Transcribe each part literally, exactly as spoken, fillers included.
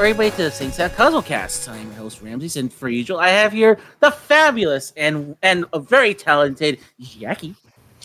everybody to the Saint Seiya Cosmocast. I'm your host Ramses, and for usual, I have here the fabulous and and a very talented Jackie.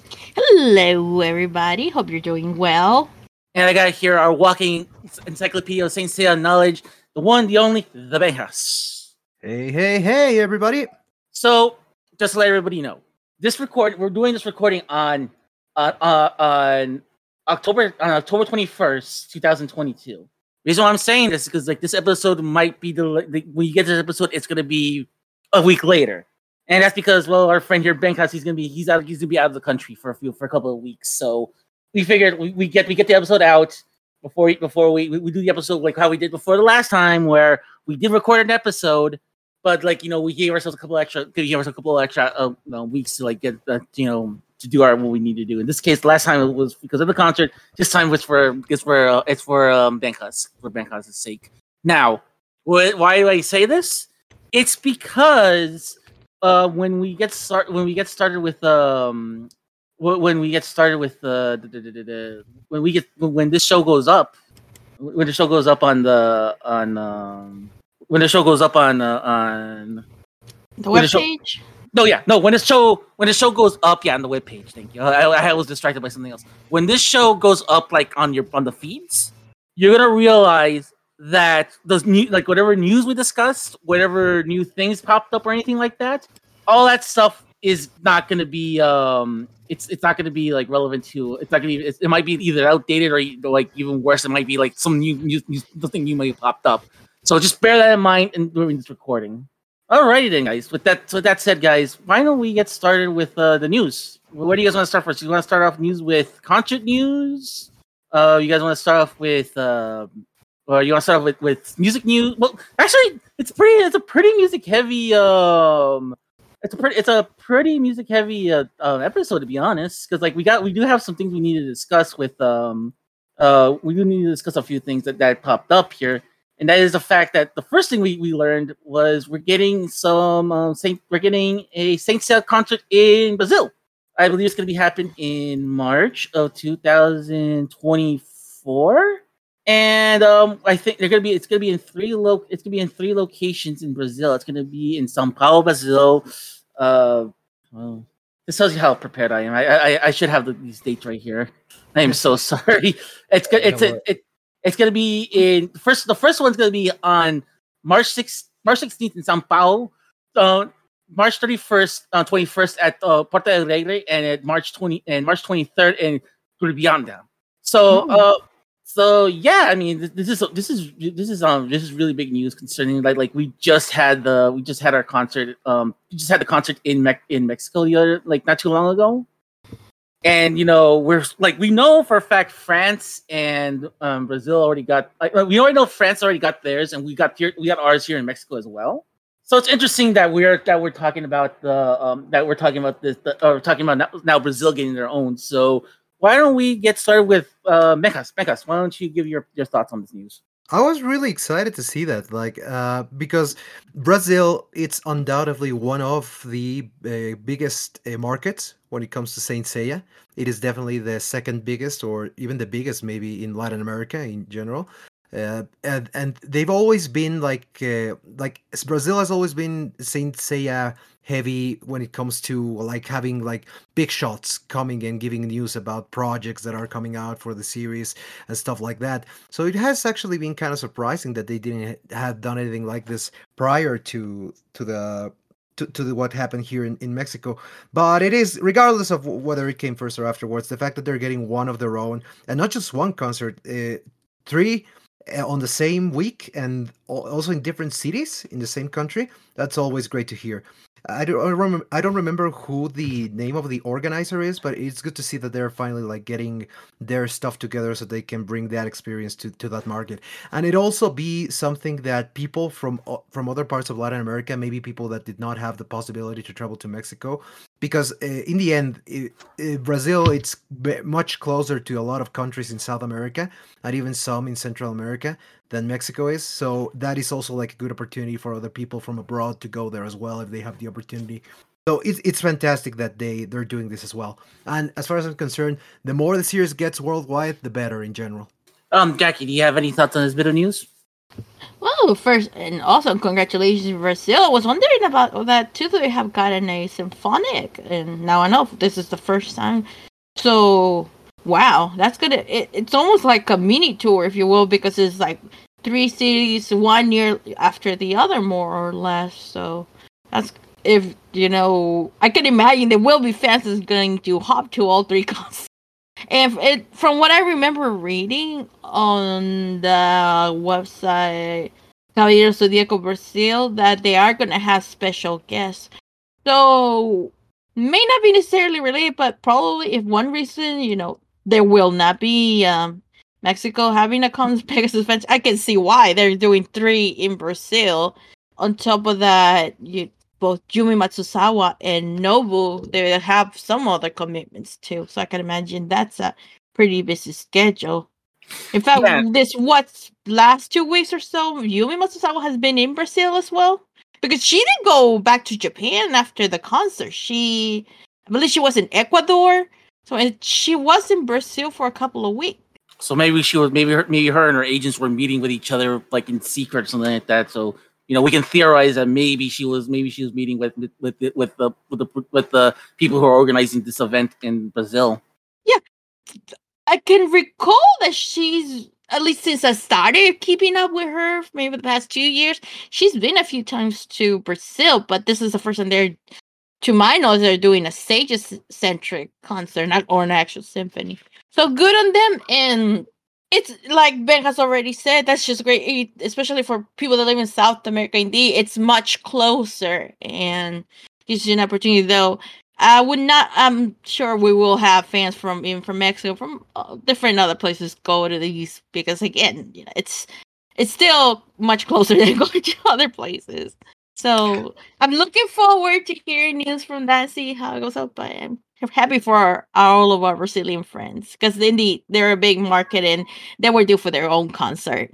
Hello, everybody. Hope you're doing well. And I got here our walking encyclopedia of Saint Seiya knowledge, the one, the only, the Benjas. Hey, hey, hey, everybody. So, just to let everybody know, this record we're doing this recording on uh, uh, on October on October twenty-first, twenty twenty-two. The reason why I'm saying this is because like this episode might be the, the when you get to this episode, it's gonna be a week later, and that's because well, our friend here Benkas, he's gonna be he's out he's gonna be out of the country for a few for a couple of weeks. So we figured we, we get we get the episode out before we, before we, we we do the episode like how we did before the last time, where we did record an episode, but like you know we gave ourselves a couple extra gave ourselves a couple extra uh, you know, weeks to like get uh, you know. to do our what we need to do. In this case, the last time it was because of the concert. This time was for it's for uh, it's for um, Benkas for Benkas' sake. Now, wh- why do I say this? It's because uh, when we get start when we get started with um wh- when we get started with uh, the, the, the, the, the when we get when this show goes up when the show goes up on the on um when the show goes up on uh, on the webpage. No, yeah, no. When the show when the show goes up, yeah, on the webpage. Thank you. I, I was distracted by something else. When this show goes up, like on your on the feeds, you're gonna realize that those new like whatever news we discussed, whatever new things popped up or anything like that, all that stuff is not gonna be um, it's it's not gonna be like relevant to. It's not gonna. Be, it's, it might be either outdated or like even worse. It might be like some new new, new something new might have popped up. So just bear that in mind in, during this recording. Alrighty then, guys. With that, with that said, guys, why don't we get started with uh, the news? Where do you guys want to start first? You want to start off news with concert news? Uh, you guys want to start off with, uh, or you want to start off with, with music news? Well, actually, it's pretty. It's a pretty music heavy. Um, it's a pretty. It's a pretty music heavy uh, uh, episode, to be honest. Because like we got, we do have some things we need to discuss with. Um, uh, we do need to discuss a few things that that popped up here. And that is the fact that the first thing we, we learned was we're getting some um, Saint we're getting a Saint Seiya concert in Brazil. I believe it's going to be happening in March of twenty twenty-four, and um, I think they're going to be it's going to be in three lo- it's going to be in three locations in Brazil. It's going to be in São Paulo, Brazil. Uh, well, this tells you how prepared I am. I I, I should have the, these dates right here. I am so sorry. It's good. It's a, it. It's gonna be in first. The first one's gonna be on March sixth, March sixteenth in São Paulo, uh, March thirty first, uh, twenty first at uh, Porto Alegre, and at March twenty and March twenty third in Curitiba. So, mm. uh, so yeah, I mean, this, this is this is this is um this is really big news concerning like like we just had the we just had our concert um we just had the concert in Me- in Mexico the other like not too long ago. And you know we're like we know for a fact France and um, Brazil already got like we already know France already got theirs, and we got here we got ours here in Mexico as well. So it's interesting that we're that we're talking about the um, that we're talking about this the, or talking about now, now Brazil getting their own. So why don't we get started with uh, Benkas? Benkas, why don't you give your, your thoughts on this news? I was really excited to see that, like, uh, because Brazil, it's undoubtedly one of the uh, biggest uh, markets when it comes to Saint Seiya. It is definitely the second biggest, or even the biggest, maybe in Latin America in general. Uh, and and they've always been like uh, like Brazil has always been Saint Seiya heavy when it comes to like having like big shots coming and giving news about projects that are coming out for the series and stuff like that. So it has actually been kind of surprising that they didn't have done anything like this prior to to the to, to the, what happened here in, in Mexico. But it is, regardless of whether it came first or afterwards, the fact that they're getting one of their own, and not just one concert, uh, three on the same week, and also in different cities in the same country, that's always great to hear. I don't I remember I don't remember who the name of the organizer is, but it's good to see that they're finally like getting their stuff together so they can bring that experience to, to that market. And it also be something that people from from other parts of Latin America, maybe people that did not have the possibility to travel to Mexico, because uh, in the end, it, it, Brazil, it's b- much closer to a lot of countries in South America and even some in Central America than Mexico is. So that is also like a good opportunity for other people from abroad to go there as well if they have the opportunity. So it's it's fantastic that they they're doing this as well. And as far as I'm concerned, the more the series gets worldwide, the better in general. Um, Jackie, do you have any thoughts on this bit of news? Well, first and also congratulations, Brazil. I was wondering about that too. They have gotten a symphonic, and now I know this is the first time. So, wow, that's gonna. It, it's almost like a mini tour, if you will, because it's like three cities, one year after the other, more or less. So, that's if you know. I can imagine there will be fans that's going to hop to all three concerts. And it, from what I remember reading on the website Caballero Zodíaco Brazil, that they are going to have special guests. So, may not be necessarily related, but probably if one reason, you know, there will not be um, Mexico having a Cons Pegasus Fest, I can see why they're doing three in Brazil. On top of that, you both Yumi Matsuzawa and Nobu, they have some other commitments too. So I can imagine that's a pretty busy schedule. In fact, Yeah. this what last two weeks or so, Yumi Matsuzawa has been in Brazil as well. Because she didn't go back to Japan after the concert. She, I believe she was in Ecuador. So and she was in Brazil for a couple of weeks. So maybe she was maybe her, maybe her and her agents were meeting with each other like in secret or something like that. So you know we can theorize that maybe she was maybe she was meeting with with with the with the with the, with the people who are organizing this event in Brazil. Yeah, I can recall that she's at least since I started keeping up with her, maybe the past two years, she's been a few times to Brazil, but this is the first time they're, to my knowledge, they're doing a Sages-centric concert, not or an actual symphony. So good on them, and it's like Ben has already said, that's just great, especially for people that live in South America. Indeed, it's much closer, and gives you an opportunity, though. I would not. I'm sure we will have fans from even from Mexico, from uh, different other places go to these because again, you know, it's it's still much closer than going to other places. So I'm looking forward to hearing news from that, see how it goes out. But I'm happy for our, all of our Brazilian friends because indeed they're a big market and they were due for their own concert.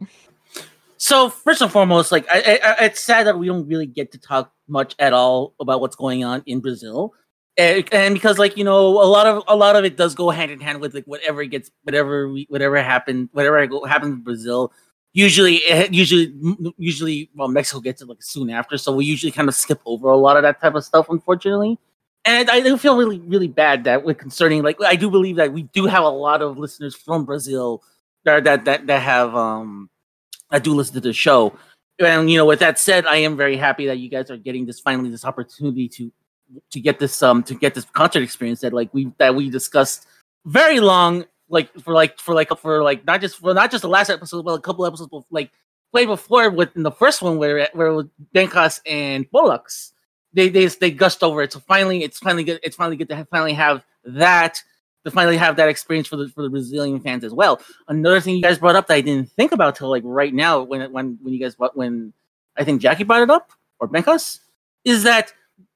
So first and foremost, like I, I, it's sad that we don't really get to talk much at all about what's going on in Brazil. And, and because like you know a lot of a lot of it does go hand in hand with like whatever gets whatever we, whatever happened whatever go, happens in Brazil usually it, usually usually well Mexico gets it like soon after, so we usually kind of skip over a lot of that type of stuff, unfortunately. And I do feel really really bad that with concerning like I do believe that we do have a lot of listeners from Brazil that that that, that have um that do listen to the show. And you know with that said, I am very happy that you guys are getting this finally this opportunity to to get this um to get this concert experience that like we that we discussed very long like for like for like for like not just for not just the last episode but a couple episodes before, like way before with in the first one where where it was Benkas and Pollux. They they they gushed over it. So finally it's finally good it's finally good to have, finally have that to finally have that experience for the for the Brazilian fans as well. Another thing you guys brought up that I didn't think about till like right now when when when you guys when I think Jackie brought it up or Benkas is that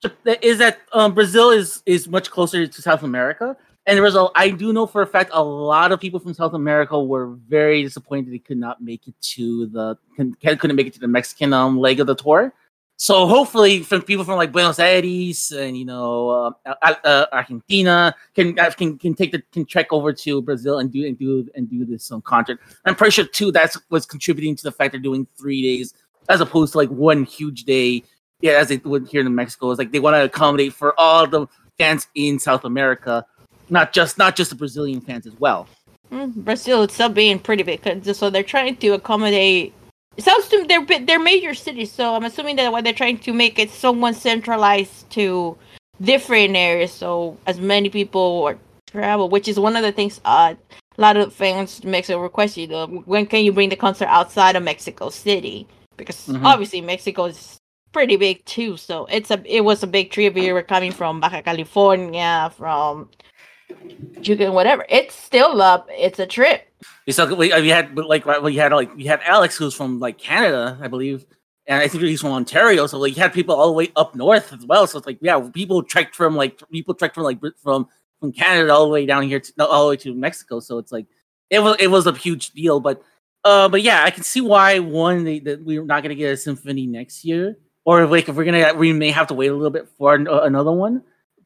is that um, Brazil is is much closer to South America, and there was a, I do know for a fact a lot of people from South America were very disappointed they could not make it to the couldn't make it to the Mexican um, leg of the tour. So hopefully, from people from like Buenos Aires and you know uh, uh, Argentina can can can take the can trek over to Brazil and do and do and do this um, concert. I'm pretty sure too that's what's contributing to the fact they're doing three days as opposed to like one huge day. Yeah, as they would here in Mexico, is like they want to accommodate for all the fans in South America, not just not just the Brazilian fans as well. Mm, Brazil itself being pretty big, so they're trying to accommodate. It sounds to they're they're major cities, so I'm assuming that why they're trying to make it somewhat centralized to different areas, so as many people travel, which is one of the things uh, a lot of fans in Mexico request you. Uh, when can you bring the concert outside of Mexico City? Because mm-hmm. obviously Mexico is pretty big too, so it's a it was a big trip. We were coming from Baja California, from Yucatan, whatever. It's still up. It's a trip. So we, we had like we had like we had Alex who's from like Canada, I believe, and I think he's from Ontario. So like you had people all the way up north as well. So it's like yeah, people trekked from like people trekked from like from from Canada all the way down here to all the way to Mexico. So it's like it was it was a huge deal. But uh, but yeah, I can see why one they, that we're not gonna get a symphony next year. Or like if we're gonna, we may have to wait a little bit for another one.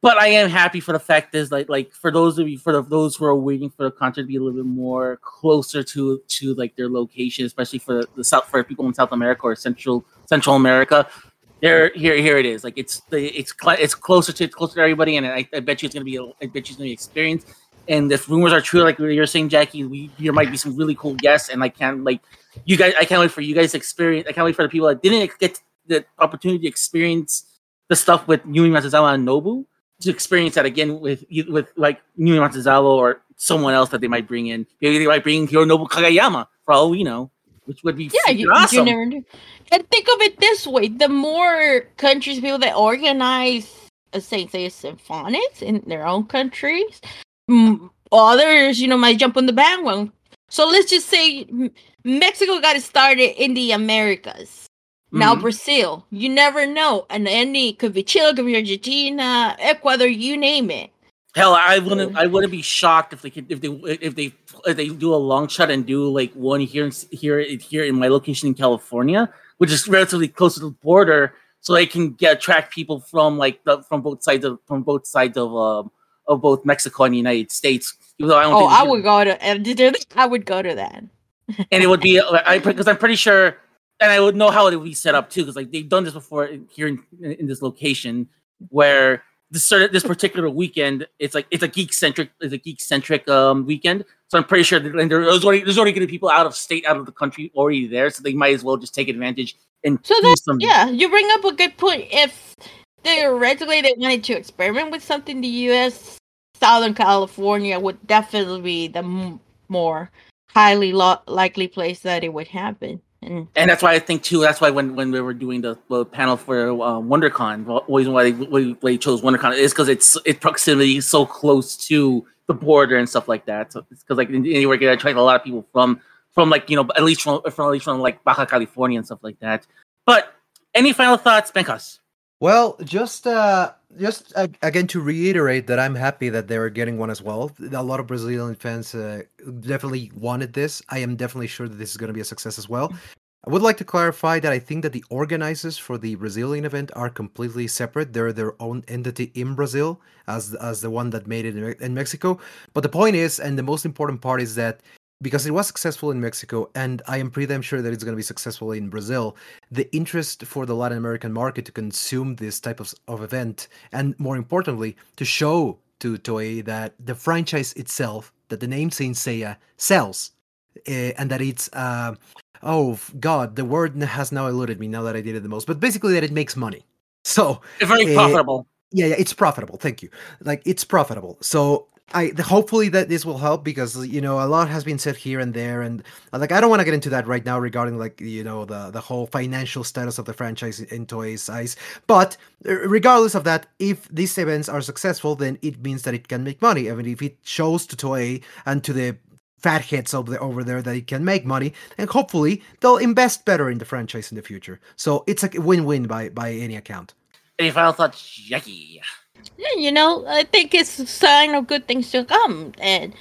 but I am happy for the fact is like like for those of you for the, those who are waiting for the concert to be a little bit more closer to to like their location, especially for the South for people in South America or Central Central America. There, here, here it is. Like it's the it's cl- it's closer to closer to everybody, and I, I bet you it's gonna be a, I bet you it's gonna be experienced. And if rumors are true, like you're saying, Jackie, we there might be some really cool guests, and I can't like you guys. I can't wait for you guys to experience. I can't wait for the people that didn't get the opportunity to experience the stuff with Yumi Matsuzawa and Nobu to experience that again with with like Yumi Matsuzawa or someone else that they might bring in. Maybe they might bring Hironobu Kagayama for all we know, which would be yeah, you, awesome. You never knew. And think of it this way: the more countries, people that organize a Saint Seiya Symphonics in their own countries, mm, others, you know, might jump on the bandwagon. So let's just say Mexico got it started in the Americas. Now mm-hmm. Brazil, you never know, and any could be Chile, could be Argentina, Ecuador, you name it. Hell, I wouldn't. I wouldn't be shocked if they could, if they, if they, if they do a long shot and do like one here, here, here in my location in California, which is relatively close to the border, so they can get attract people from like the, from both sides of from both sides of um of both Mexico and the United States. Even though I don't oh, think I would go to. I would go to that. And it would be I because I'm pretty sure, and I would know how it would be set up too, because like they've done this before here in, in this location where. This sort of this particular weekend, it's like it's a geek centric, it's a geek centric um, weekend. So I'm pretty sure that and there's already there's already going to be people out of state, out of the country already there, so they might as well just take advantage and so do some. Yeah, you bring up a good point. If theoretically they wanted to experiment with something, the U S Southern California would definitely be the m- more highly lo- likely place that it would happen. And, and that's why I think too. That's why when, when we were doing the, the panel for uh, WonderCon, the reason why they, why they chose WonderCon is because it's its proximity is so close to the border and stuff like that. So it's because like anywhere you attract a lot of people from from like you know at least from, from at least from like Baja California and stuff like that. But any final thoughts, Bencos? Well, just uh, just uh, again to reiterate that I'm happy that they are getting one as well. A lot of Brazilian fans uh, definitely wanted this. I am definitely sure that this is going to be a success as well. I would like to clarify that I think that the organizers for the Brazilian event are completely separate. They're their own entity in Brazil as as the one that made it in, in Mexico. But the point is, and the most important part is that because it was successful in Mexico, and I am pretty damn sure that it's going to be successful in Brazil, the interest for the Latin American market to consume this type of, of event, and more importantly, to show to Toei that the franchise itself, that the name Saint Seiya sells, uh, and that it's, uh, oh God, the word has now eluded me now that I did it the most, but basically that it makes money. So it's very uh, profitable. Yeah, yeah, it's profitable. Thank you. Like, it's profitable. So I hopefully that this will help because you know a lot has been said here and there, and like I don't want to get into that right now regarding like you know the the whole financial status of the franchise in Toei's eyes. But regardless of that, if these events are successful, then it means that it can make money. I mean, if it shows to Toei and to the fatheads over there, over there that it can make money, and hopefully they'll invest better in the franchise in the future. So it's a win-win by by any account. Any final thoughts, Jackie? Yeah, you know, I think it's a sign of good things to come. And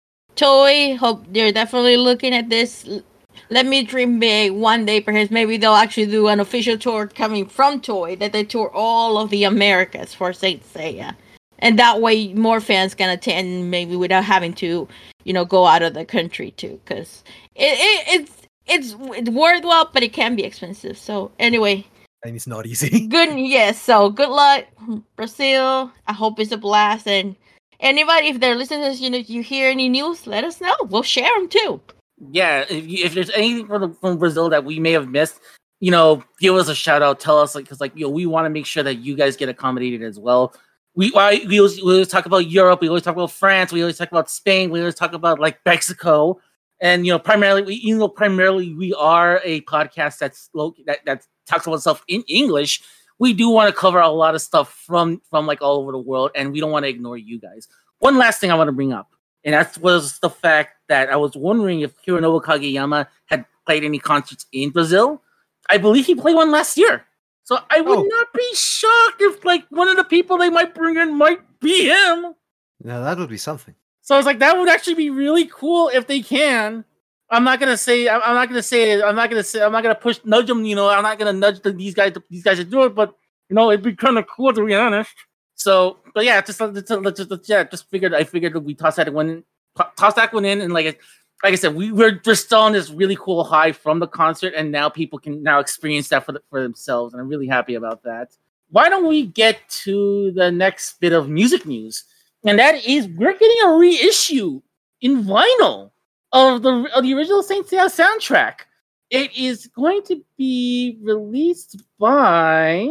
Toei, hope they're definitely looking at this. Let me dream big. One day, perhaps, maybe they'll actually do an official tour coming from Toei, that they tour all of the Americas for Saint Seiya. And that way, more fans can attend, maybe without having to, you know, go out of the country, too. Because it, it, it's, it's, it's worthwhile, but it can be expensive. So, anyway. And it's not easy. Good, yes. So good luck, Brazil. I hope it's a blast. And anybody, if they're listening to this, you know, you hear any news, let us know. We'll share them too. Yeah, if, you, if there's anything from, from Brazil that we may have missed, you know, give us a shout out. Tell us, like, because like you know, we want to make sure that you guys get accommodated as well. We we always, we always talk about Europe. We always talk about France. We always talk about Spain. We always talk about like Mexico. And you know, primarily, we, you know, primarily we are a podcast that's that that talks about stuff in English. We do want to cover a lot of stuff from from like all over the world, and we don't want to ignore you guys. One last thing I want to bring up, and that was the fact that I was wondering if Hironobu Kageyama had played any concerts in Brazil. I believe he played one last year, so I would oh. not be shocked if like one of the people they might bring in might be him. Now that would be something. So I was like, that would actually be really cool if they can. I'm not gonna say. I'm, I'm not gonna say it. I'm not gonna say. I'm not gonna push nudge them. You know, I'm not gonna nudge the, these guys. These guys to do it. But you know, it'd be kind of cool to be honest. So, but yeah, just, just, just, just yeah, just figured I figured we toss that one, in, toss that one in, and like like I said, we we're, we're still on this really cool high from the concert, and now people can now experience that for the, for themselves, and I'm really happy about that. Why don't we get to the next bit of music news? And that is, we're getting a reissue in vinyl of the of the original Saint Seiya soundtrack. It is going to be released by.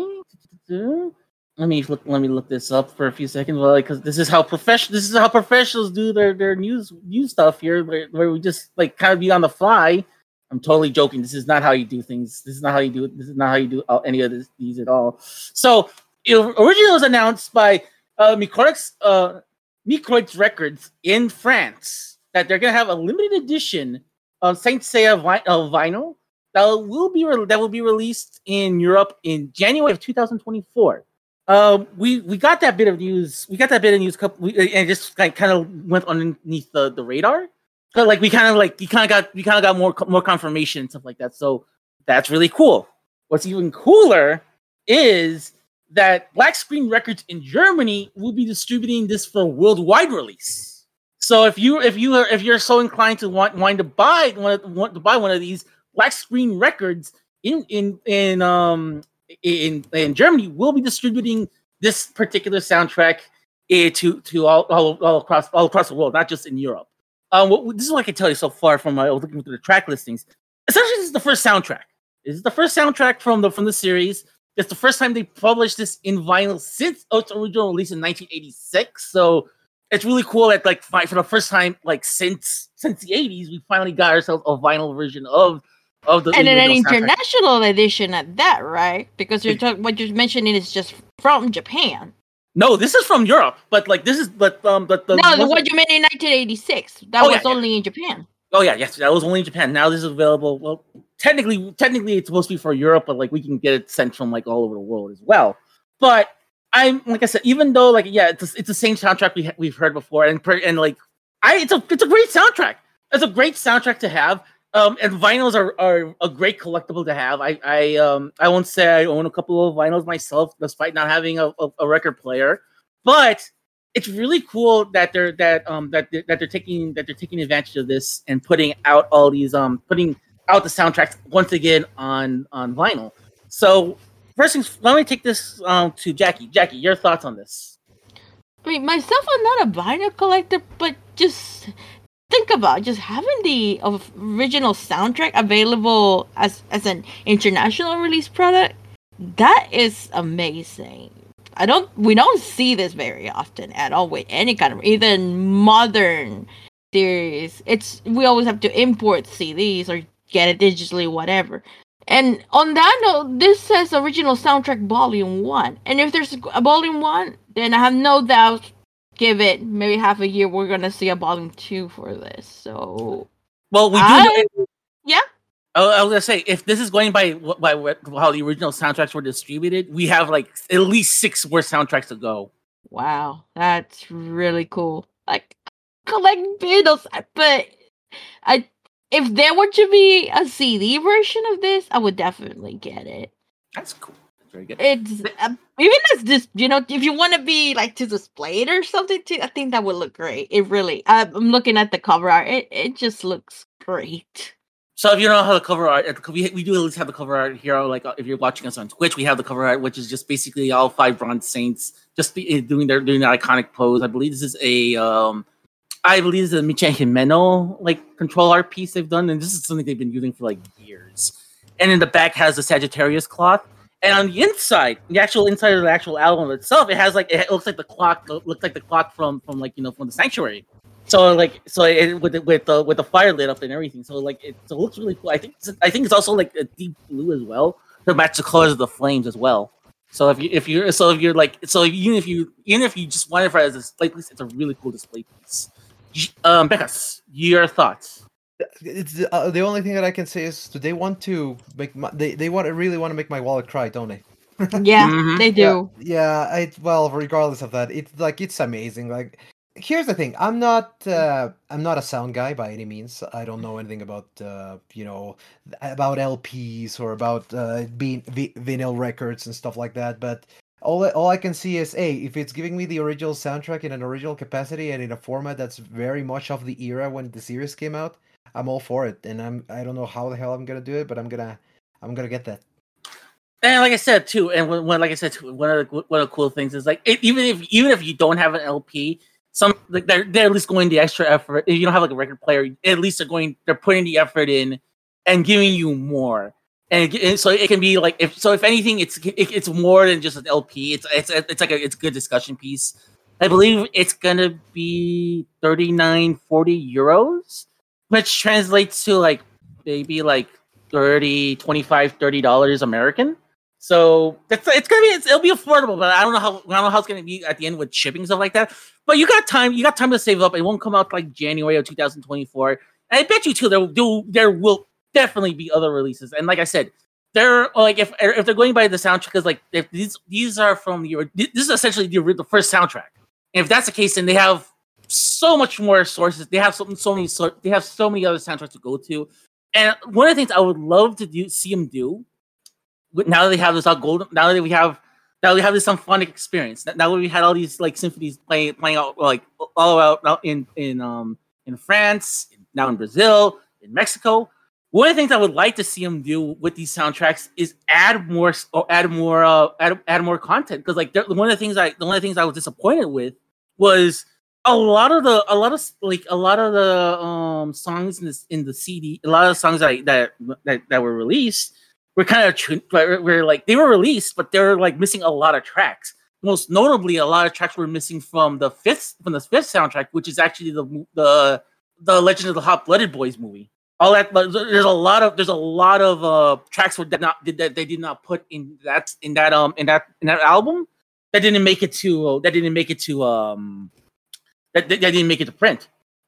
Let me look. Let me look this up for a few seconds, because this is how professional. This is how professionals do their, their news news stuff here, where, where we just like kind of be on the fly. I'm totally joking. This is not how you do things. This is not how you do it. This is not how you do any of this, these at all. So, it originally was announced by uh, Microix, uh, Microix Records in France that they're gonna have a limited edition of Saint Seiya vi- uh, vinyl that will be re- that will be released in Europe in January of two thousand twenty-four. Um, we we got that bit of news. We got that bit of news, couple, we, and it just like kind of went underneath the, the radar. But like we kind of like we kind of got we kind of got more more confirmation and stuff like that. So that's really cool. What's even cooler is that Black Screen Records in Germany will be distributing this for worldwide release. So if you if you are if you're so inclined to want want to buy want, want to buy one of these, Black Screen Records in in in um in in Germany will be distributing this particular soundtrack uh, to to all, all all across all across the world, not just in Europe. Um, what, this is what I can tell you so far from my looking through the track listings. Essentially, this is the first soundtrack. This is the first soundtrack from the from the series. It's the first time they published this in vinyl since its original release in nineteen eighty-six. So it's really cool that like for the first time, like since since the eighties, we finally got ourselves a vinyl version of of the and the an original soundtrack. international edition at that, right? Because you're talking what you're mentioning is just from Japan. No, this is from Europe, but like this is but um but the no the what you meant in nineteen eighty-six that oh, was yeah, only yeah. in Japan. Oh yeah, yes, that was only in Japan. Now this is available. Well, technically, technically it's supposed to be for Europe, but like we can get it sent from like all over the world as well. But I'm like I said, even though like yeah, it's a, it's the same soundtrack we ha- we've heard before, and and like I it's a it's a great soundtrack. It's a great soundtrack to have. Um, and vinyls are, are a great collectible to have. I I um I won't say I own a couple of vinyls myself, despite not having a, a, a record player, but it's really cool that they're that um that they're, that they're taking that they're taking advantage of this and putting out all these um putting out the soundtracks once again on on vinyl. So first things, let me take this um to Jackie. Jackie, your thoughts on this? I mean, myself, I'm not a vinyl collector, but just think about just having the original soundtrack available as as an international release product. That is amazing. I don't we don't see this very often at all with any kind of even modern series. It's we always have to import C Ds or get it digitally, whatever. And on that note, this says original soundtrack volume one. And if there's a volume one, then I have no doubt, give it maybe half a year, we're gonna see a volume two for this. So well we do I, know, yeah. I was gonna say, if this is going by by how the original soundtracks were distributed, we have like at least six more soundtracks to go. Wow, that's really cool. Like collecting Beatles, but I if there were to be a C D version of this, I would definitely get it. That's cool. That's very good. It's uh, even as this, you know, if you want to be like to display it or something, too, I think that would look great. It really. I'm looking at the cover art. It it just looks great. So if you don't know how the cover art, we, we do at least have the cover art here. Like if you're watching us on Twitch, we have the cover art, which is just basically all five Bronze Saints just be, doing their doing their iconic pose. I believe this is a, um, I believe this is a Michel Jimeno like control art piece they've done, and this is something they've been using for like years. And in the back has the Sagittarius cloth, and on the inside, the actual inside of the actual album itself, it has like it looks like the clock, it looks like the clock from from like you know from the Sanctuary. So like so it, with the, with the with the fire lit up and everything, so like it, so it looks really cool. I think it's, I think it's also like a deep blue as well to match the colors of the flames as well. So if you if you so if you're like so even if you even if you just want it for as a display piece, it's a really cool display piece. Um, Becca, your thoughts? It's uh, the only thing that I can say is, do they want to make my, they they want to really want to make my wallet cry, don't they? Yeah, mm-hmm. they do. Yeah, yeah. I well, regardless of that, it's like it's amazing. Like. Here's the thing: I'm not uh, I'm not a sound guy by any means. I don't know anything about uh, you know about L Ps or about uh, v- v- vinyl records and stuff like that. But all I- all I can see is, hey, if it's giving me the original soundtrack in an original capacity and in a format that's very much of the era when the series came out, I'm all for it. And I'm I don't know how the hell I'm gonna do it, but I'm gonna I'm gonna get that. And like I said too, and when, when like I said, too, one of the one of the cool things is like it, even if even if you don't have an L P, some like they're they're at least going the extra effort. If you don't have like a record player, at least they're going they're putting the effort in and giving you more. And, and so it can be like if so if anything, it's it, it's more than just an L P. It's it's it's like a it's a good discussion piece. I believe it's gonna be thirty-nine, forty euros, which translates to like maybe like thirty, twenty-five, thirty dollars American. So it's it's gonna be it's, it'll be affordable, but I don't know how I don't know how it's gonna be at the end with shipping and stuff like that. But you got time, you got time to save up. It won't come out like January of twenty twenty-four. And I bet you too there do there will definitely be other releases. And like I said, they're like if if they're going by the soundtrack, because like if these these are from the this is essentially the, the first soundtrack. And if that's the case, then they have so much more sources. They have so, so many so they have so many other soundtracks to go to. And one of the things I would love to do see them do. Now that they have this all golden, now that we have, now that we have this symphonic experience. Now that we had all these like symphonies playing, playing out like all out in in um in France, now in Brazil, in Mexico. One of the things I would like to see them do with these soundtracks is add more or add more uh add, add more content, because like one of the things I one of the things I was disappointed with was a lot of the a lot of like a lot of the um songs in this in the C D, a lot of the songs that that that, that were released. We're kind of we're like they were released, but they're like missing a lot of tracks. Most notably, a lot of tracks were missing from the fifth from the fifth soundtrack, which is actually the the the Legend of the Hot Blooded Boys movie. All that there's a lot of there's a lot of uh, tracks that not that they did not put in that in that um in that in that album that didn't make it to uh, that didn't make it to um that, that didn't make it to print.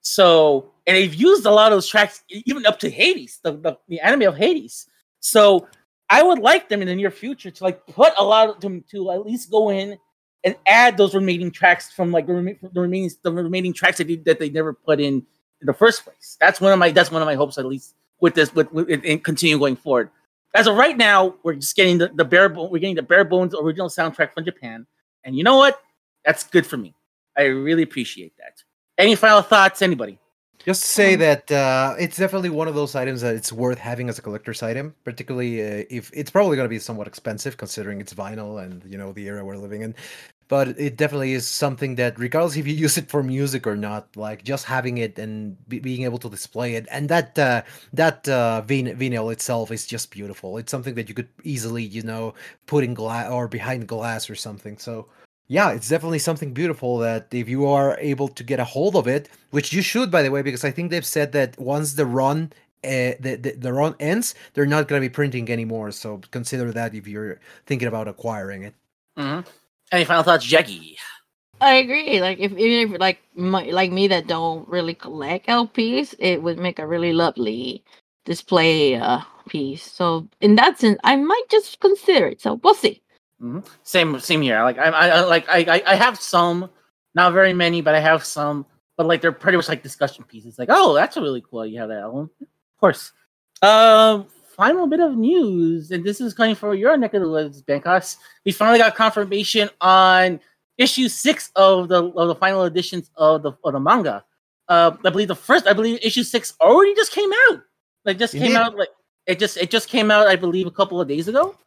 So and they've used a lot of those tracks even up to Hades, the the, the anime of Hades. So I would like them in the near future to like put a lot of them to at least go in and add those remaining tracks from like the, rem- the remaining the remaining tracks that they, that they never put in in the first place. That's one of my that's one of my hopes, at least with this with, with and continue going forward. As of right now, we're just getting the, the bare bone we're getting the bare bones original soundtrack from Japan, and you know what? That's good for me. I really appreciate that. Any final thoughts, anybody? Just to say that uh, it's definitely one of those items that it's worth having as a collector's item, particularly uh, if it's probably going to be somewhat expensive considering it's vinyl and, you know, the era we're living in. But it definitely is something that, regardless if you use it for music or not, like just having it and be- being able to display it, and that uh, that uh, vin- vinyl itself is just beautiful. It's something that you could easily, you know, put in glass or behind glass or something. So. Yeah, it's definitely something beautiful that if you are able to get a hold of it, which you should, by the way, because I think they've said that once the run uh, the, the the run ends, they're not going to be printing anymore. So consider that if you're thinking about acquiring it. Mm-hmm. Any final thoughts, Jackie? I agree. Like if even if like my, like me that don't really collect L Ps, it would make a really lovely display uh, piece. So in that sense, I might just consider it. So we'll see. Mm-hmm. Same, same here. Like I, I, like I, I have some, not very many, but I have some. But like they're pretty much like discussion pieces. Like, oh, that's really cool. You have that album, of course. Um, final bit of news, and this is coming from your neck of the woods, Benkos. We finally got confirmation on issue six of the of the final editions of the of the manga. Uh, I believe the first, I believe issue six already just came out. Like just came out. Like it just it just came out. I believe a couple of days ago.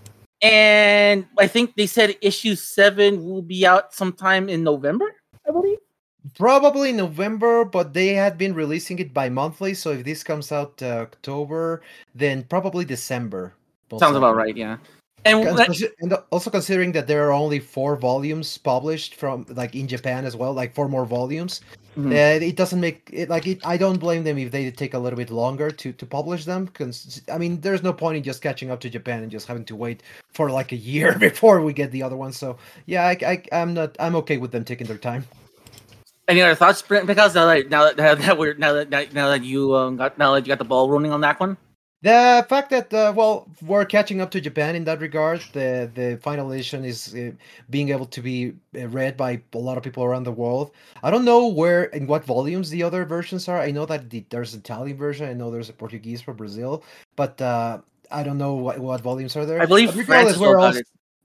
And I think they said issue seven will be out sometime in November, I believe. Probably November, but they had been releasing it bi-monthly, so if this comes out uh, October, then probably December. Sounds about right, yeah. And, and, and also considering that there are only four volumes published from like in Japan as well, like four more volumes. Mm-hmm. Uh, it doesn't make it like it. I don't blame them if they take a little bit longer to, to publish them. Because I mean, there's no point in just catching up to Japan and just having to wait for like a year before we get the other one. So yeah, I, I I'm not I'm okay with them taking their time. Any other thoughts, because now that now that, now that we're now that now that you um, got now that you got the ball rolling on that one. The fact that, uh, well, we're catching up to Japan in that regard. The the final edition is uh, being able to be read by a lot of people around the world. I don't know where in what volumes the other versions are. I know that the, there's an Italian version. I know there's a Portuguese for Brazil, but uh, I don't know what, what volumes are there. I believe France is we're also,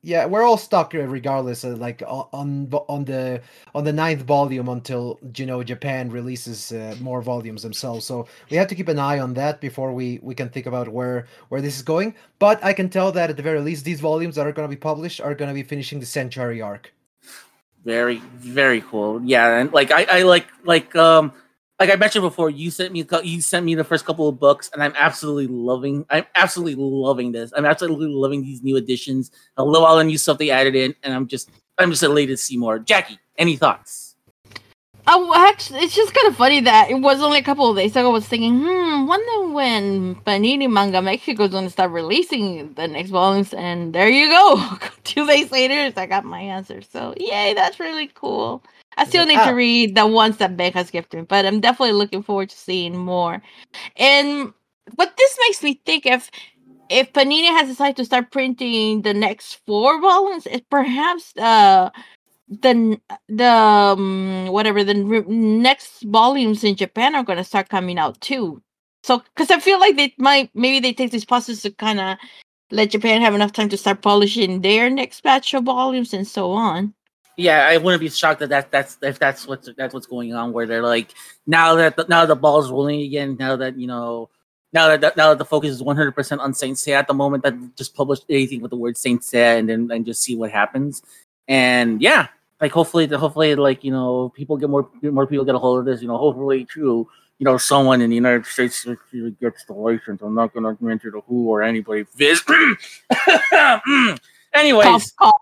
Yeah, we're all stuck uh, regardless. Uh, like o- on vo- on the on the ninth volume until you know Japan releases uh, more volumes themselves. So we have to keep an eye on that before we we can think about where where this is going. But I can tell that at the very least, these volumes that are going to be published are going to be finishing the Sanctuary arc. Very, very cool. Yeah, and like I, I like like um like I mentioned before, you sent me a cou- you sent me the first couple of books, and I'm absolutely loving. I'm absolutely loving this. I'm absolutely loving these new additions. I love all the new stuff they added in, and I'm just I'm just elated to see more. Jackie, any thoughts? Oh, actually, it's just kind of funny that it was only a couple of days ago. I was thinking, hmm, wonder when Panini Manga Mexico is going to start releasing the next volumes, and there you go. Two days later, I got my answer. So, yay, that's really cool. I still like, need ah. to read the ones that Beck has gifted me, but I'm definitely looking forward to seeing more. And but this makes me think if if Panini has decided to start printing the next four volumes, it perhaps uh the the um, whatever the re- next volumes in Japan are going to start coming out too. So, because I feel like they might maybe they take this process to kind of let Japan have enough time to start polishing their next batch of volumes and so on. Yeah, I wouldn't be shocked that, that that's if that's what's that's what's going on. Where they're like now that the, now the ball's rolling again. Now that you know. Now that now that the focus is one hundred percent on Saint Seiya at the moment, that just publish anything with the word Saint Seiya and then and just see what happens. And yeah, like hopefully, hopefully, like you know, people get more more people get a hold of this. You know, hopefully, too, you know, someone in the United States actually gets the license. I'm not going to mention the who or anybody. Viz. Anyways, Cough,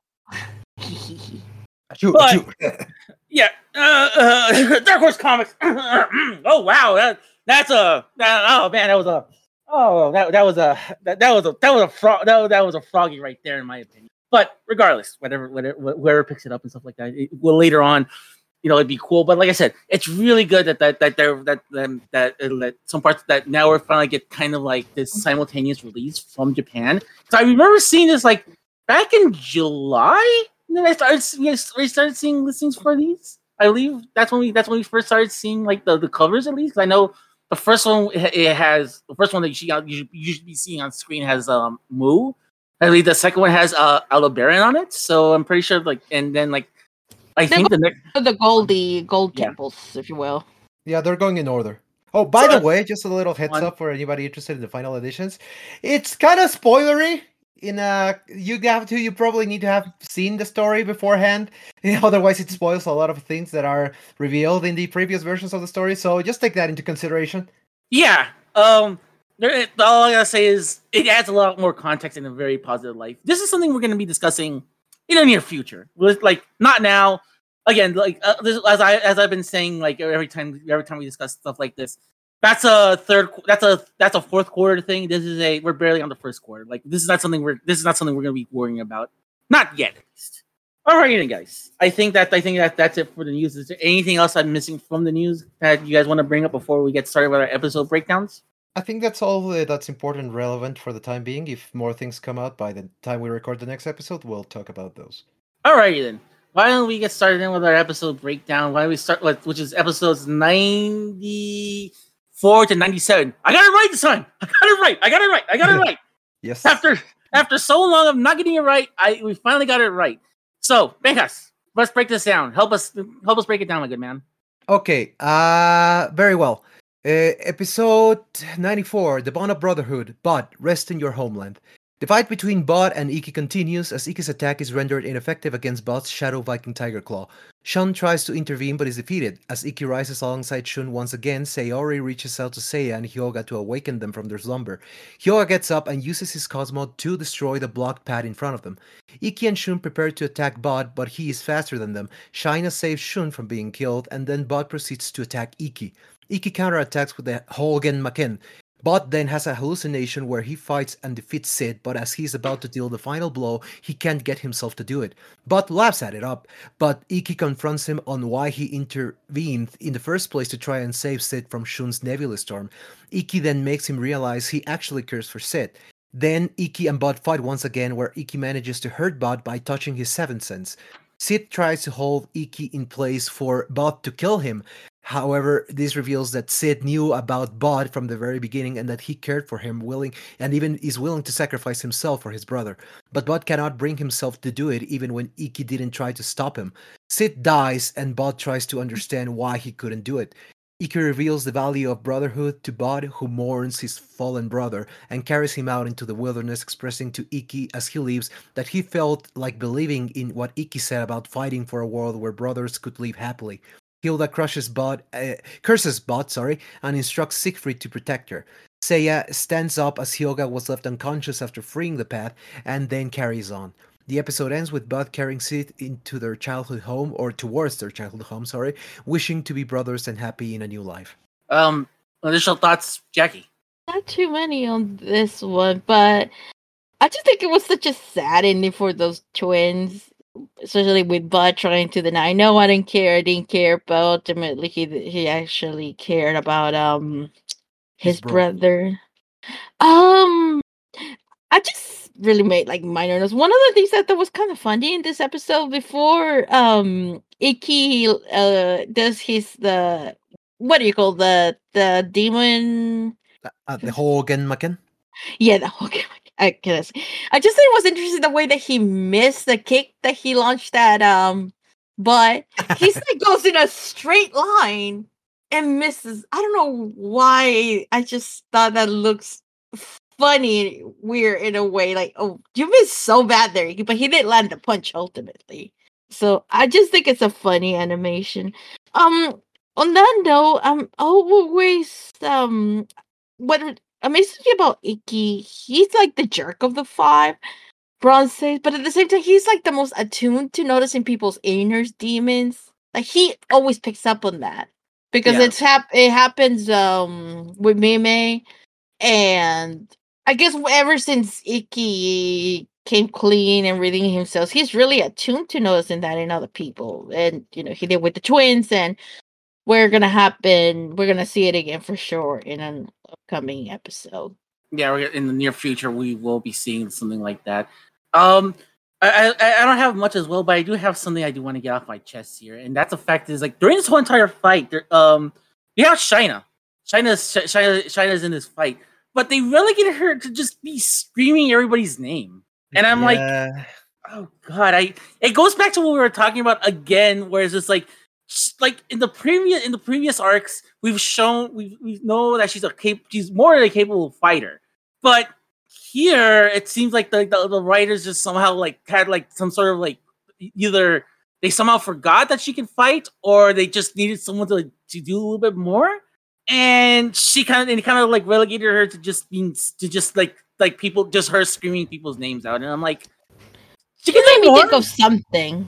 Achoo, but- achoo. yeah, uh, uh, Dark Horse Comics. Oh wow, that that's a that, oh man, that was a oh that that was a that, that was a that was a frog that, that was a froggy right there in my opinion. But regardless, whatever, whatever, whoever picks it up and stuff like that, it, well, later on, you know, it'd be cool. But like I said, it's really good that that that there that um, that, uh, that some parts that now we're finally get kind of like this simultaneous release from Japan. So I remember seeing this like back in July. And then I started, you know, we started seeing listings for these. I believe that's when we that's when we first started seeing like the, the covers at least. I know the first one it has the first one that you should, you should, you should be seeing on screen has um Moo. I believe the second one has uh Aldebaran on it. So I'm pretty sure like and then like I They're think the next the Goldie gold Yeah. temples, if you will. Yeah, they're going in order. Oh, by So, the way, just a little heads one- up for anybody interested in the final editions. It's kind of spoilery. In uh, you have to, you probably need to have seen the story beforehand. Otherwise, it spoils a lot of things that are revealed in the previous versions of the story. So just take that into consideration. yeah. Um there, all I gotta say is it adds a lot more context in a very positive light. This is something we're gonna be discussing in the near future. With like not now. Again, like uh, this, as I as I've been saying, like every time every time we discuss stuff like this, that's a third. That's a that's a fourth quarter thing. This is a we're barely on the first quarter. Like this is not something we're this is not something we're gonna be worrying about. Not yet, at least. All right, then, guys. I think that I think that that's it for the news. Is there anything else I'm missing from the news that you guys want to bring up before we get started with our episode breakdowns? I think that's all uh, that's important and relevant for the time being. If more things come out by the time we record the next episode, we'll talk about those. All right, then. Why don't we get started in with our episode breakdown? Why don't we start with which is episodes ninety-four to ninety-seven? I got it right this time. I got it right. I got it right. I got it right. Yes. After after so long of not getting it right, I we finally got it right. So, Bekas, let's break this down. Help us help us break it down, my good man. Okay. Uh, very well. Uh, episode ninety-four, The Bond of Brotherhood. Bod, rest in your homeland. The fight between Bod and Ikki continues as Ikki's attack is rendered ineffective against Bod's Shadow Viking Tiger Claw. Shun tries to intervene but is defeated. As Ikki rises alongside Shun once again, Sayori reaches out to Seiya and Hyoga to awaken them from their slumber. Hyoga gets up and uses his Cosmo to destroy the blocked pad in front of them. Ikki and Shun prepare to attack Bod, but he is faster than them. Shaina saves Shun from being killed, and then Bod proceeds to attack Ikki. Ikki counterattacks with the Hogen Maken. Bod then has a hallucination where he fights and defeats Sid, but as he's about to deal the final blow, he can't get himself to do it. Bod laughs at it up, but Ikki confronts him on why he intervened in the first place to try and save Sid from Shun's Nebula Storm. Ikki then makes him realize he actually cares for Sid. Then Ikki and Bod fight once again, where Ikki manages to hurt Bod by touching his seventh sense. Sid tries to hold Ikki in place for Bod to kill him. However, this reveals that Sid knew about Bod from the very beginning and that he cared for him, willing and even is willing to sacrifice himself for his brother. But Bod cannot bring himself to do it, even when Ikki didn't try to stop him. Sid dies, and Bod tries to understand why he couldn't do it. Ikki reveals the value of brotherhood to Bod, who mourns his fallen brother and carries him out into the wilderness, expressing to Ikki as he leaves that he felt like believing in what Ikki said about fighting for a world where brothers could live happily. Hilda crushes Bod, uh, curses Bod, sorry, and instructs Siegfried to protect her. Seiya stands up as Hyoga was left unconscious after freeing the path, and then carries on. The episode ends with Bod carrying Sid into their childhood home, or towards their childhood home, sorry, wishing to be brothers and happy in a new life. Um, initial thoughts, Jackie? Not too many on this one, but I just think it was such a sad ending for those twins, especially with Bud trying to deny. I know I didn't care, I didn't care, but ultimately he he actually cared about um his, his brother. Um, I just really made like minor notes. One of the things that, that was kind of funny in this episode before um Ikki uh does his the what do you call the the demon uh, the Hogenmaken? Yeah, the Hogenmaken. I guess I just think it was interesting the way that he missed the kick that he launched at um but he like goes in a straight line and misses. I don't know why. I just thought that looks funny, weird in a way. Like, oh, you missed so bad there, but he didn't land the punch ultimately. So I just think it's a funny animation. Um, on that note, I'm always um, what amazes me about Ikki, he's like the jerk of the five. Bronze says, but at the same time, he's like the most attuned to noticing people's inner demons. Like he always picks up on that because yeah. it's hap- it happens um with Meme, and I guess ever since Ikki came clean and redeeming himself, he's really attuned to noticing that in other people. And you know, he did with the twins, and we're gonna happen. We're gonna see it again for sure in an upcoming episode. Yeah, we're, in the near future, we will be seeing something like that. Um, I, I I don't have much as well, but I do have something I do want to get off my chest here, and that's the fact is like during this whole entire fight, there um, you have China, China's China China's in this fight, but they relegated her to just be screaming everybody's name, and I'm yeah. like, oh god, I it goes back to what we were talking about again, where it's just like. Like in the previous in the previous arcs, we've shown we we know that she's a cap- she's more than a capable fighter, but here it seems like the, the the writers just somehow like had like some sort of like either they somehow forgot that she can fight or they just needed someone to to do a little bit more, and she kind of and kind of like relegated her to just being to just like like people just her screaming people's names out, and I'm like, she can made me think of something.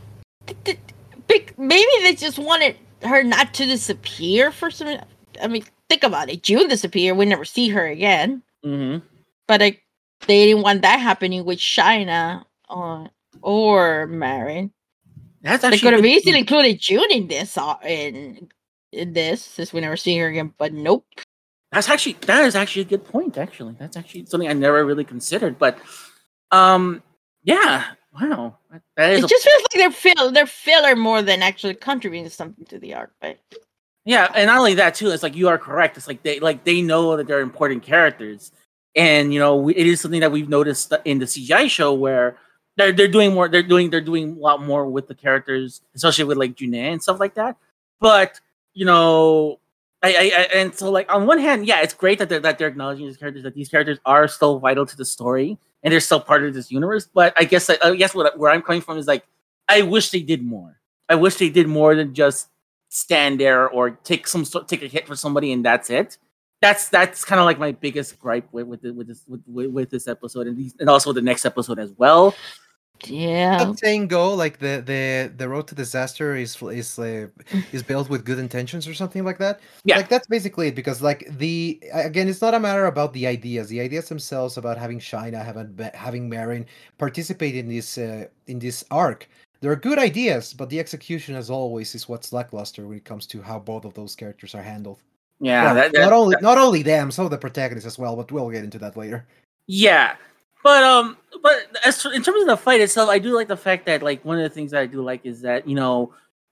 Maybe they just wanted her not to disappear for some. I mean, think about it. June disappeared. We never see her again. Mm-hmm. But I, they didn't want that happening with China or or Marin. That's they could have easily included June in this. Uh, in in this, since we never see her again. But nope. That's actually that is actually a good point. Actually, that's actually something I never really considered. But, um, yeah. Wow, that is it just a- feels like they're fill they're filler more than actually contributing something to the arc, right? Yeah, and not only that too, it's like you are correct. It's like they like they know that they're important characters, and you know we, it is something that we've noticed in the C G I show where they're they're doing more. They're doing they're doing a lot more with the characters, especially with like Junet and stuff like that. But you know, I, I, I and so like on one hand, yeah, it's great that they're that they're acknowledging these characters that these characters are still vital to the story. And they're still part of this universe, but I guess I guess what where I'm coming from is like I wish they did more. I wish they did more than just stand there or take some take a hit for somebody and that's it. That's that's kind of like my biggest gripe with with with this with, with this episode and these and also the next episode as well. Yeah, that saying go like the the the road to disaster is is uh, is built with good intentions or something like that. Yeah, like that's basically it. Because like the again, it's not a matter about the ideas. The ideas themselves about having China, having having Marin participate in this uh, in this arc. They're good ideas, but the execution, as always, is what's lackluster when it comes to how both of those characters are handled. Yeah, well, that, that, not only that, not only them, some of the protagonists as well. But we'll get into that later. Yeah. But um, but as in terms of the fight itself, I do like the fact that like one of the things that I do like is that you know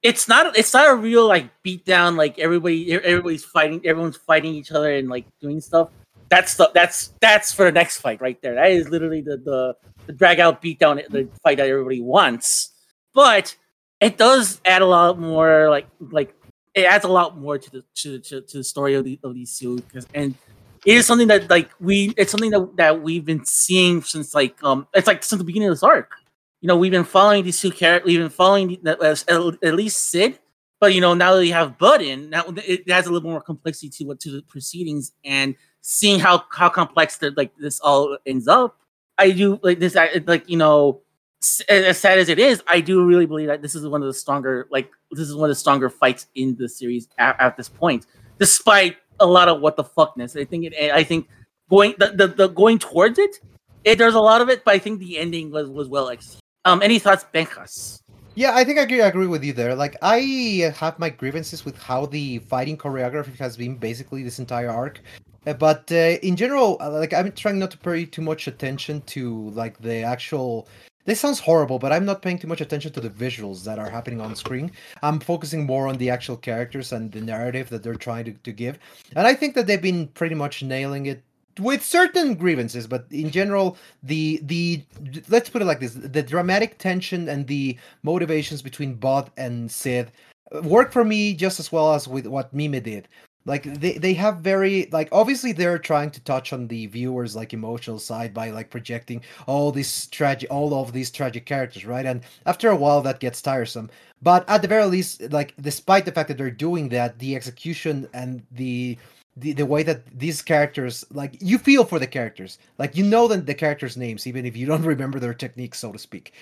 it's not it's not a real like beat down like everybody everybody's fighting everyone's fighting each other and like doing stuff. That's the that's that's for the next fight right there. That is literally the the, the drag out beat down the fight that everybody wants. But it does add a lot more like like it adds a lot more to the to to, to the story of the of these two and it is something that like we it's something that, that we've been seeing since like um it's like since the beginning of this arc. You know, we've been following these two characters. We've been following uh, at least Sid, but you know now that you have Bud in, now it has a little more complexity to what to the proceedings and seeing how how complex the, like this all ends up. I do like this. I, like you know, as sad as it is, I do really believe that this is one of the stronger like this is one of the stronger fights in the series at, at this point, despite a lot of what the fuckness. I think it. I think going the, the, the going towards it, it there's a lot of it, but I think the ending was was well executed. Um, any thoughts, Benjas? Yeah, I think I agree, I agree with you there. Like, I have my grievances with how the fighting choreography has been basically this entire arc. Uh, but uh, in general, uh, like, I'm trying not to pay too much attention to, like, the actual... This sounds horrible, but I'm not paying too much attention to the visuals that are happening on screen. I'm focusing more on the actual characters and the narrative that they're trying to, to give. And I think that they've been pretty much nailing it with certain grievances, but in general, the the let's put it like this: the dramatic tension and the motivations between Bud and Sid work for me just as well as with what Mime did. Like they, they have very like obviously they're trying to touch on the viewers like emotional side by like projecting all these tragic all of these tragic characters, right? And after a while that gets tiresome. But at the very least, like despite the fact that they're doing that, the execution and the The, the way that these characters, like, you feel for the characters. Like, you know the, the characters' names, even if you don't remember their techniques, so to speak.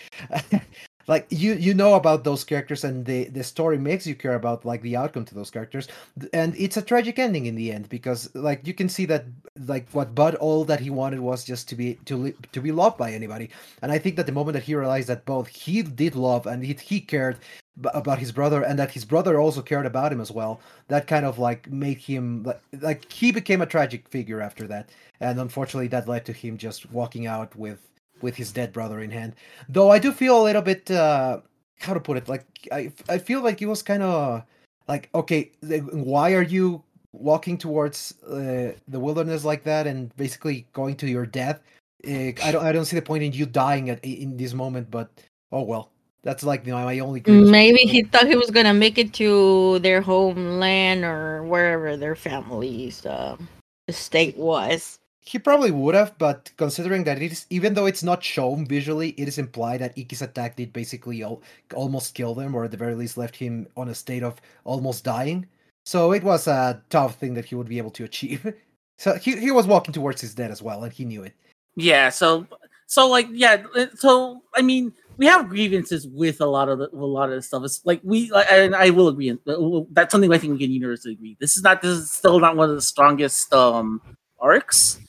Like, you you know about those characters, and the, the story makes you care about, like, the outcome to those characters. And it's a tragic ending in the end, because, like, you can see that, like, what Bud, all that he wanted was just to be to, li- to be loved by anybody. And I think that the moment that he realized that both he did love and he, he cared about his brother and that his brother also cared about him as well, that kind of like made him like, like he became a tragic figure after that, and unfortunately that led to him just walking out with with his dead brother in hand. Though I do feel a little bit uh how to put it, like i i feel like it was kind of like, okay, why are you walking towards uh, the wilderness like that and basically going to your death? uh, i don't i don't see the point in you dying at in this moment, but oh well. That's like, you know, my only grievance. Maybe he thought he was gonna make it to their homeland or wherever their family's uh, estate was. He probably would have, but considering that it is, even though it's not shown visually, it is implied that Ikki's attack did basically al- almost kill him, or at the very least left him on a state of almost dying. So it was a tough thing that he would be able to achieve. So he he was walking towards his death as well, and he knew it. Yeah. So so like yeah. So I mean, we have grievances with a lot of the, a lot of the stuff. It's like we, like, and I will agree. That's something I think we can universally agree. This is not. This is still not one of the strongest um, arcs,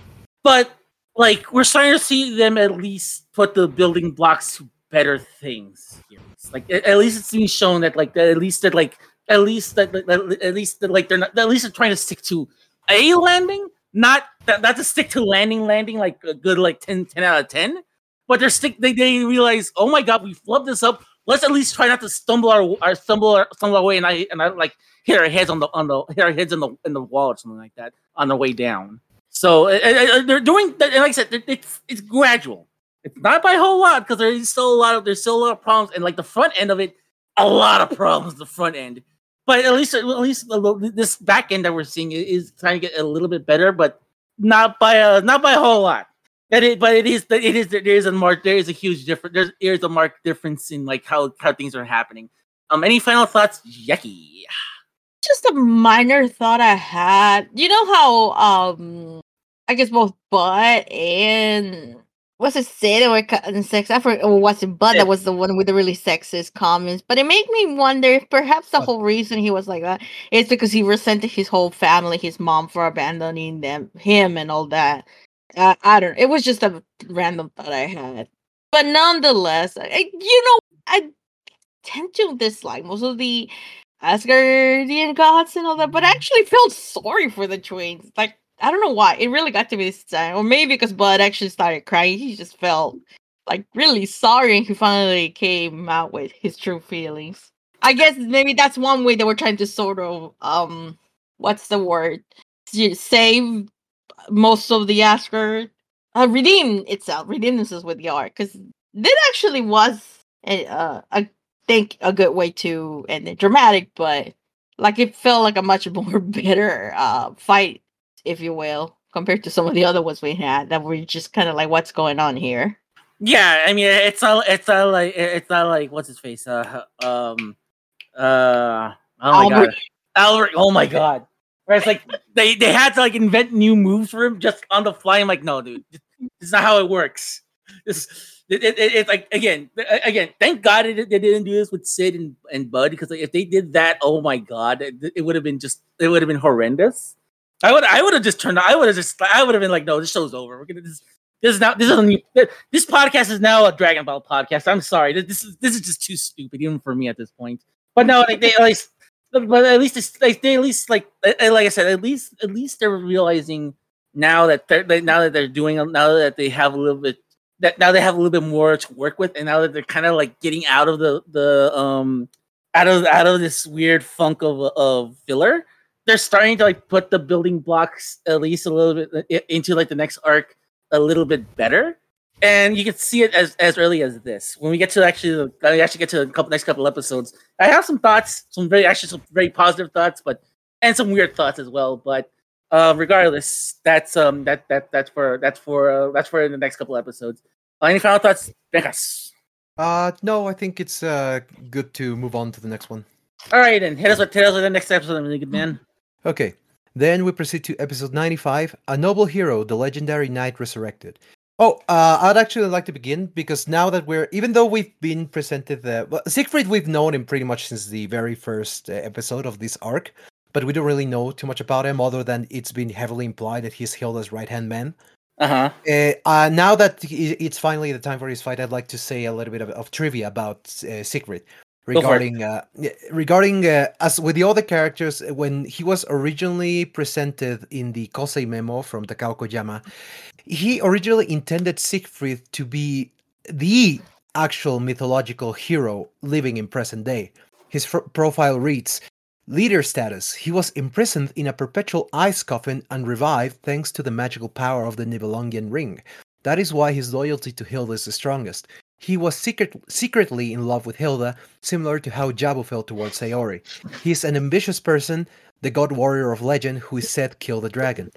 but like we're starting to see them at least put the building blocks to better things. Here. It's like at, at least it's being shown that like at least that like at least that at least that like they're not at least they're trying to stick to a landing, not that not to stick to landing landing like a good like ten, ten out of ten. But they're stick. They, they realize, oh my god, we flubbed this up. Let's at least try not to stumble our, our stumble our, stumble our way and I and I like hit our heads on the on the hit our heads in the in the wall or something like that on the way down. So uh, uh, they're doing, and like I said, it's it's gradual. It's not by a whole lot because there's still a lot of there's still a lot of problems, and like the front end of it, a lot of problems. The front end, but at least at least this back end that we're seeing is trying to get a little bit better, but not by a not by a whole lot. That it, but it is it is there is a mark there is a huge difference. There's there's a marked difference in like how, how things are happening. Um, any final thoughts, Jackie? Just a minor thought I had. You know how um I guess both Bud and what's it say they were cutting sex? I forgot, or was it Bud that was the one with the really sexist comments? But it made me wonder if perhaps the whole reason he was like that is because he resented his whole family, his mom for abandoning them, him, and all that. Uh, I don't know. It was just a random thought I had. But nonetheless, I, you know, I tend to dislike most of the Asgardian gods and all that, but I actually felt sorry for the twins. Like, I don't know why. It really got to me this time. Or maybe because Bud actually started crying. He just felt, like, really sorry, and he finally came out with his true feelings. I guess maybe that's one way that we're trying to sort of um, what's the word? S- Save most of the Asgard, uh, redeem itself, redeem themselves with the art, because this actually was, a, uh, I think, a good way to end it. Dramatic, but like it felt like a much more bitter uh fight, if you will, compared to some of the other ones we had that were just kind of like, what's going on here? Yeah, I mean, it's not, it's not like, it's not like, what's his face? Uh, um, uh, oh my Albert. god, Albert. Oh my god. Where it's like they they had to like invent new moves for him just on the fly. I'm like, no, dude, this is not how it works. This, it, it, it, it's like again, again. Thank God they, they didn't do this with Sid and, and Bud, because like, if they did that, oh my god, it, it would have been just, it would have been horrendous. I would I would have just turned. I would have just. I would have been like, no, this show's over. We're gonna this. This is not. This is a new. This podcast is now a Dragon Ball podcast. I'm sorry. This, this is this is just too stupid, even for me at this point. But no, like they at least, but at least it's, like they at least like like I said, at least at least they're realizing now that they're they, now that they're doing now that they have a little bit that now they have a little bit more to work with, and now that they're kind of like getting out of the the um out of out of this weird funk of of filler. They're starting to like put the building blocks at least a little bit into like the next arc a little bit better, and you can see it as, as early as this. When we get to actually, I actually get to a couple next couple episodes, I have some thoughts, some very actually some very positive thoughts, but and some weird thoughts as well. But uh, regardless, that's um that that that's for that's for uh, that's for the next couple episodes. Uh, any final thoughts, Becas? Uh, no, I think it's uh good to move on to the next one. All right, then hit us with hit us with the next episode, really good man. Okay. Then we proceed to episode ninety-five, A Noble Hero, the Legendary Knight Resurrected. Oh, uh, I'd actually like to begin, because now that we're, even though we've been presented the, well, Siegfried, we've known him pretty much since the very first uh, episode of this arc, but we don't really know too much about him, other than it's been heavily implied that he's Hilda's right-hand man. Uh-huh. Uh, uh, now that he, it's finally the time for his fight, I'd like to say a little bit of, of trivia about uh, Siegfried. Regarding uh, regarding uh, as with the other characters, when he was originally presented in the Kosei memo from Takao Kojima, he originally intended Siegfried to be the actual mythological hero living in present day. His fr- profile reads, leader status. He was imprisoned in a perpetual ice coffin and revived thanks to the magical power of the Nibelungian ring. That is why his loyalty to Hilda is the strongest. He was secret, secretly in love with Hilda, similar to how Jabu felt towards Sayori. He is an ambitious person, the god warrior of legend who is said kill the dragon.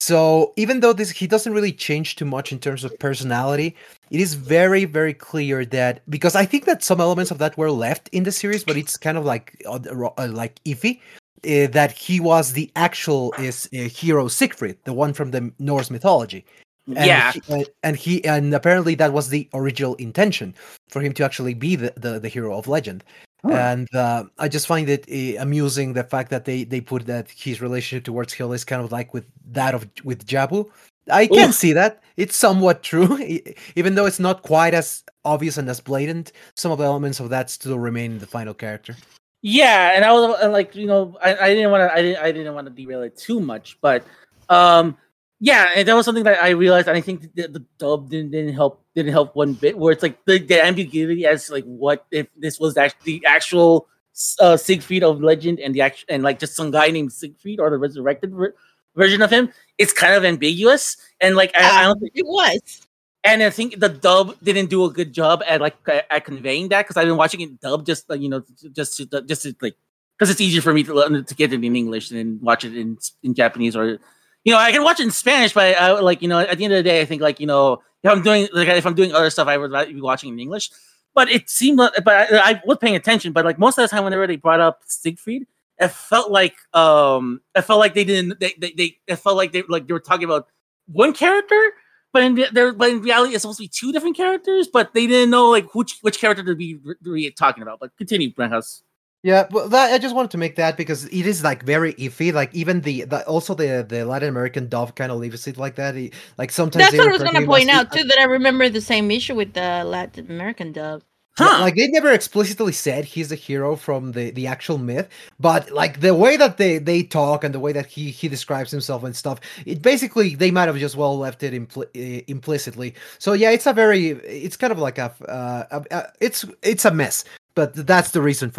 So even though this he doesn't really change too much in terms of personality, it is very, very clear that, because I think that some elements of that were left in the series, but it's kind of like uh, like iffy, uh, that he was the actual is uh, hero Siegfried, the one from the Norse mythology. And yeah, he, uh, and he and apparently that was the original intention for him to actually be the, the, the hero of legend. Huh. And uh, I just find it uh, amusing the fact that they, they put that his relationship towards Hilda is kind of like with that of with Jabu. I can Ooh. see that it's somewhat true, even though it's not quite as obvious and as blatant. Some of the elements of that still remain in the final character. Yeah, and I was like, you know, I, I didn't want to, I didn't, I didn't want to derail it too much, but. um Yeah, and that was something that I realized, and I think the, the dub didn't, didn't help didn't help one bit. Where it's like the, the ambiguity as like what if this was actually the actual uh, Siegfried of legend, and the act- and like just some guy named Siegfried or the resurrected ver- version of him. It's kind of ambiguous, and like I, um, I don't think it was. And I think the dub didn't do a good job at like at conveying that, because I've been watching it dub just like you know just to, just to, like because it's easier for me to learn to get it in English than watch it in in Japanese or. You know, I can watch it in Spanish, but I, like, you know, at the end of the day, I think, like, you know, if I'm doing, like, if I'm doing other stuff, I would rather be watching in English. But it seemed, like, but I, I was paying attention. But like most of the time, whenever they brought up Siegfried, it felt like, um, it felt like they didn't, they, they, they it felt like they, like they were talking about one character, but in there, but in reality, it's supposed to be two different characters. But they didn't know like which which character to be really talking about. But continue, Brenthouse. Yeah, well, that, I just wanted to make that because it is like very iffy. Like even the, the also the the Latin American dub kind of leaves it like that. He, like sometimes that's what I was going to point out too. That I remember the same issue with the Latin American dub. Huh. Like they never explicitly said he's a hero from the, the actual myth, but like the way that they, they talk and the way that he, he describes himself and stuff, it basically they might have just well left it impl- uh, implicitly. So yeah, it's a very it's kind of like a, uh, a, a it's it's a mess. But that's the reason for that.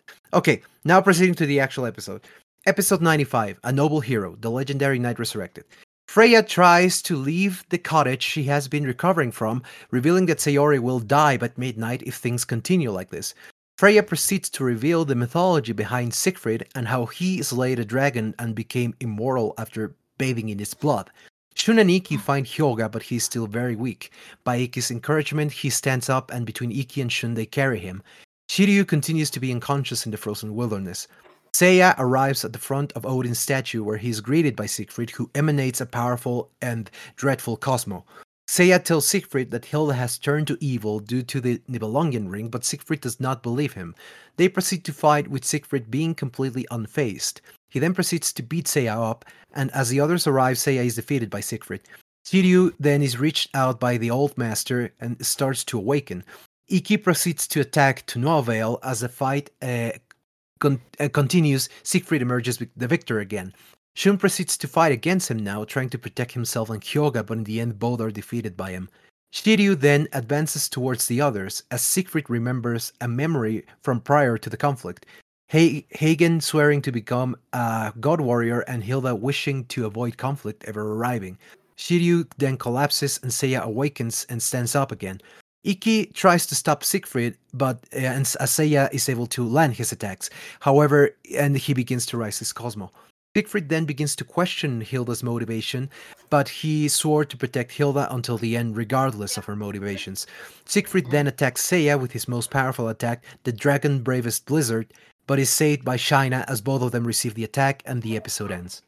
Okay, now proceeding to the actual episode. Episode ninety-five, A Noble Hero, the legendary knight resurrected. Freya tries to leave the cottage she has been recovering from, revealing that Sayori will die by midnight if things continue like this. Freya proceeds to reveal the mythology behind Siegfried and how he slayed a dragon and became immortal after bathing in its blood. Shun and Iki find Hyoga, but he's still very weak. By Iki's encouragement, he stands up, and between Iki and Shun, they carry him. Shiryu continues to be unconscious in the frozen wilderness. Seiya arrives at the front of Odin's statue where he is greeted by Siegfried, who emanates a powerful and dreadful Cosmo. Seiya tells Siegfried that Hilda has turned to evil due to the Nibelungen ring, but Siegfried does not believe him. They proceed to fight, with Siegfried being completely unfazed. He then proceeds to beat Seiya up, and as the others arrive, Seiya is defeated by Siegfried. Shiryu then is reached out by the old master and starts to awaken. Iki proceeds to attack to no avail. As the fight uh, con- uh, continues, Siegfried emerges with the victor again. Shun proceeds to fight against him now, trying to protect himself and Hyoga, but in the end both are defeated by him. Shiryu then advances towards the others, as Siegfried remembers a memory from prior to the conflict. Ha- Hagen swearing to become a god warrior and Hilda wishing to avoid conflict ever arriving. Shiryu then collapses and Seiya awakens and stands up again. Iki tries to stop Siegfried, but uh, and Seiya is able to land his attacks. However, and he begins to rise his Cosmo. Siegfried then begins to question Hilda's motivation, but he swore to protect Hilda until the end regardless of her motivations. Siegfried then attacks Seiya with his most powerful attack, the Dragon Bravest Blizzard, but is saved by Shaina as both of them receive the attack and the episode ends.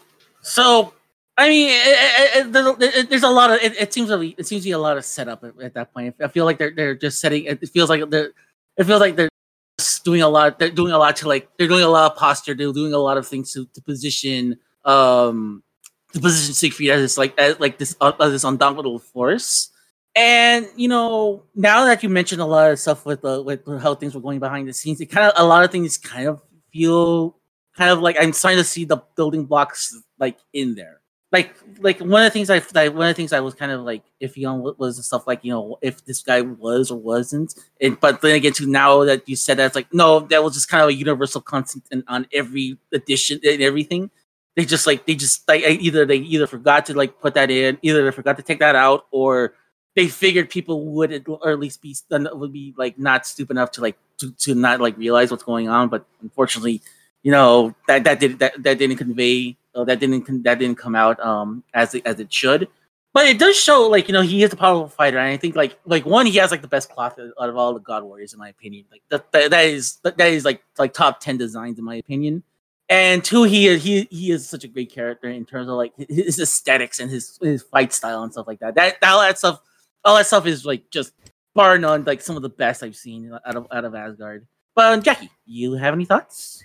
So, I mean, it, it, it, there's a lot of. It, it seems to be. It seems to be a lot of setup at, at that point. I feel like they're they're just setting. It feels like they're. It feels like they're just doing a lot. They're doing a lot to like. They're doing a lot of posture. They're doing a lot of things to, to position. Um, to position Siegfried as this like as like this uh, as this undaunted force. And you know, now that you mentioned a lot of stuff with the with how things were going behind the scenes, it kind of a lot of things kind of feel kind of like I'm starting to see the building blocks like in there. Like, like one of the things I, I one of the things I was kind of like iffy on was the stuff like, you know, if this guy was or wasn't. And but then again, to now that you said that, it's like no, that was just kind of a universal constant in, on every edition and everything. They just like they just like either they either forgot to like put that in, either they forgot to take that out, or they figured people would or at least be would be like not stupid enough to like to, to not like realize what's going on. But unfortunately, you know that that did that that didn't convey. So that didn't that didn't come out um as it, as it should, but it does show like you know he is a powerful fighter, and I think like like one he has like the best cloth out of all the God Warriors in my opinion. Like that that, that is that is like like top ten designs in my opinion, and two he is he he is such a great character in terms of like his aesthetics and his his fight style and stuff like that. That all that stuff all that stuff is like just bar none like some of the best I've seen out of out of Asgard. But um, Jackie, you have any thoughts?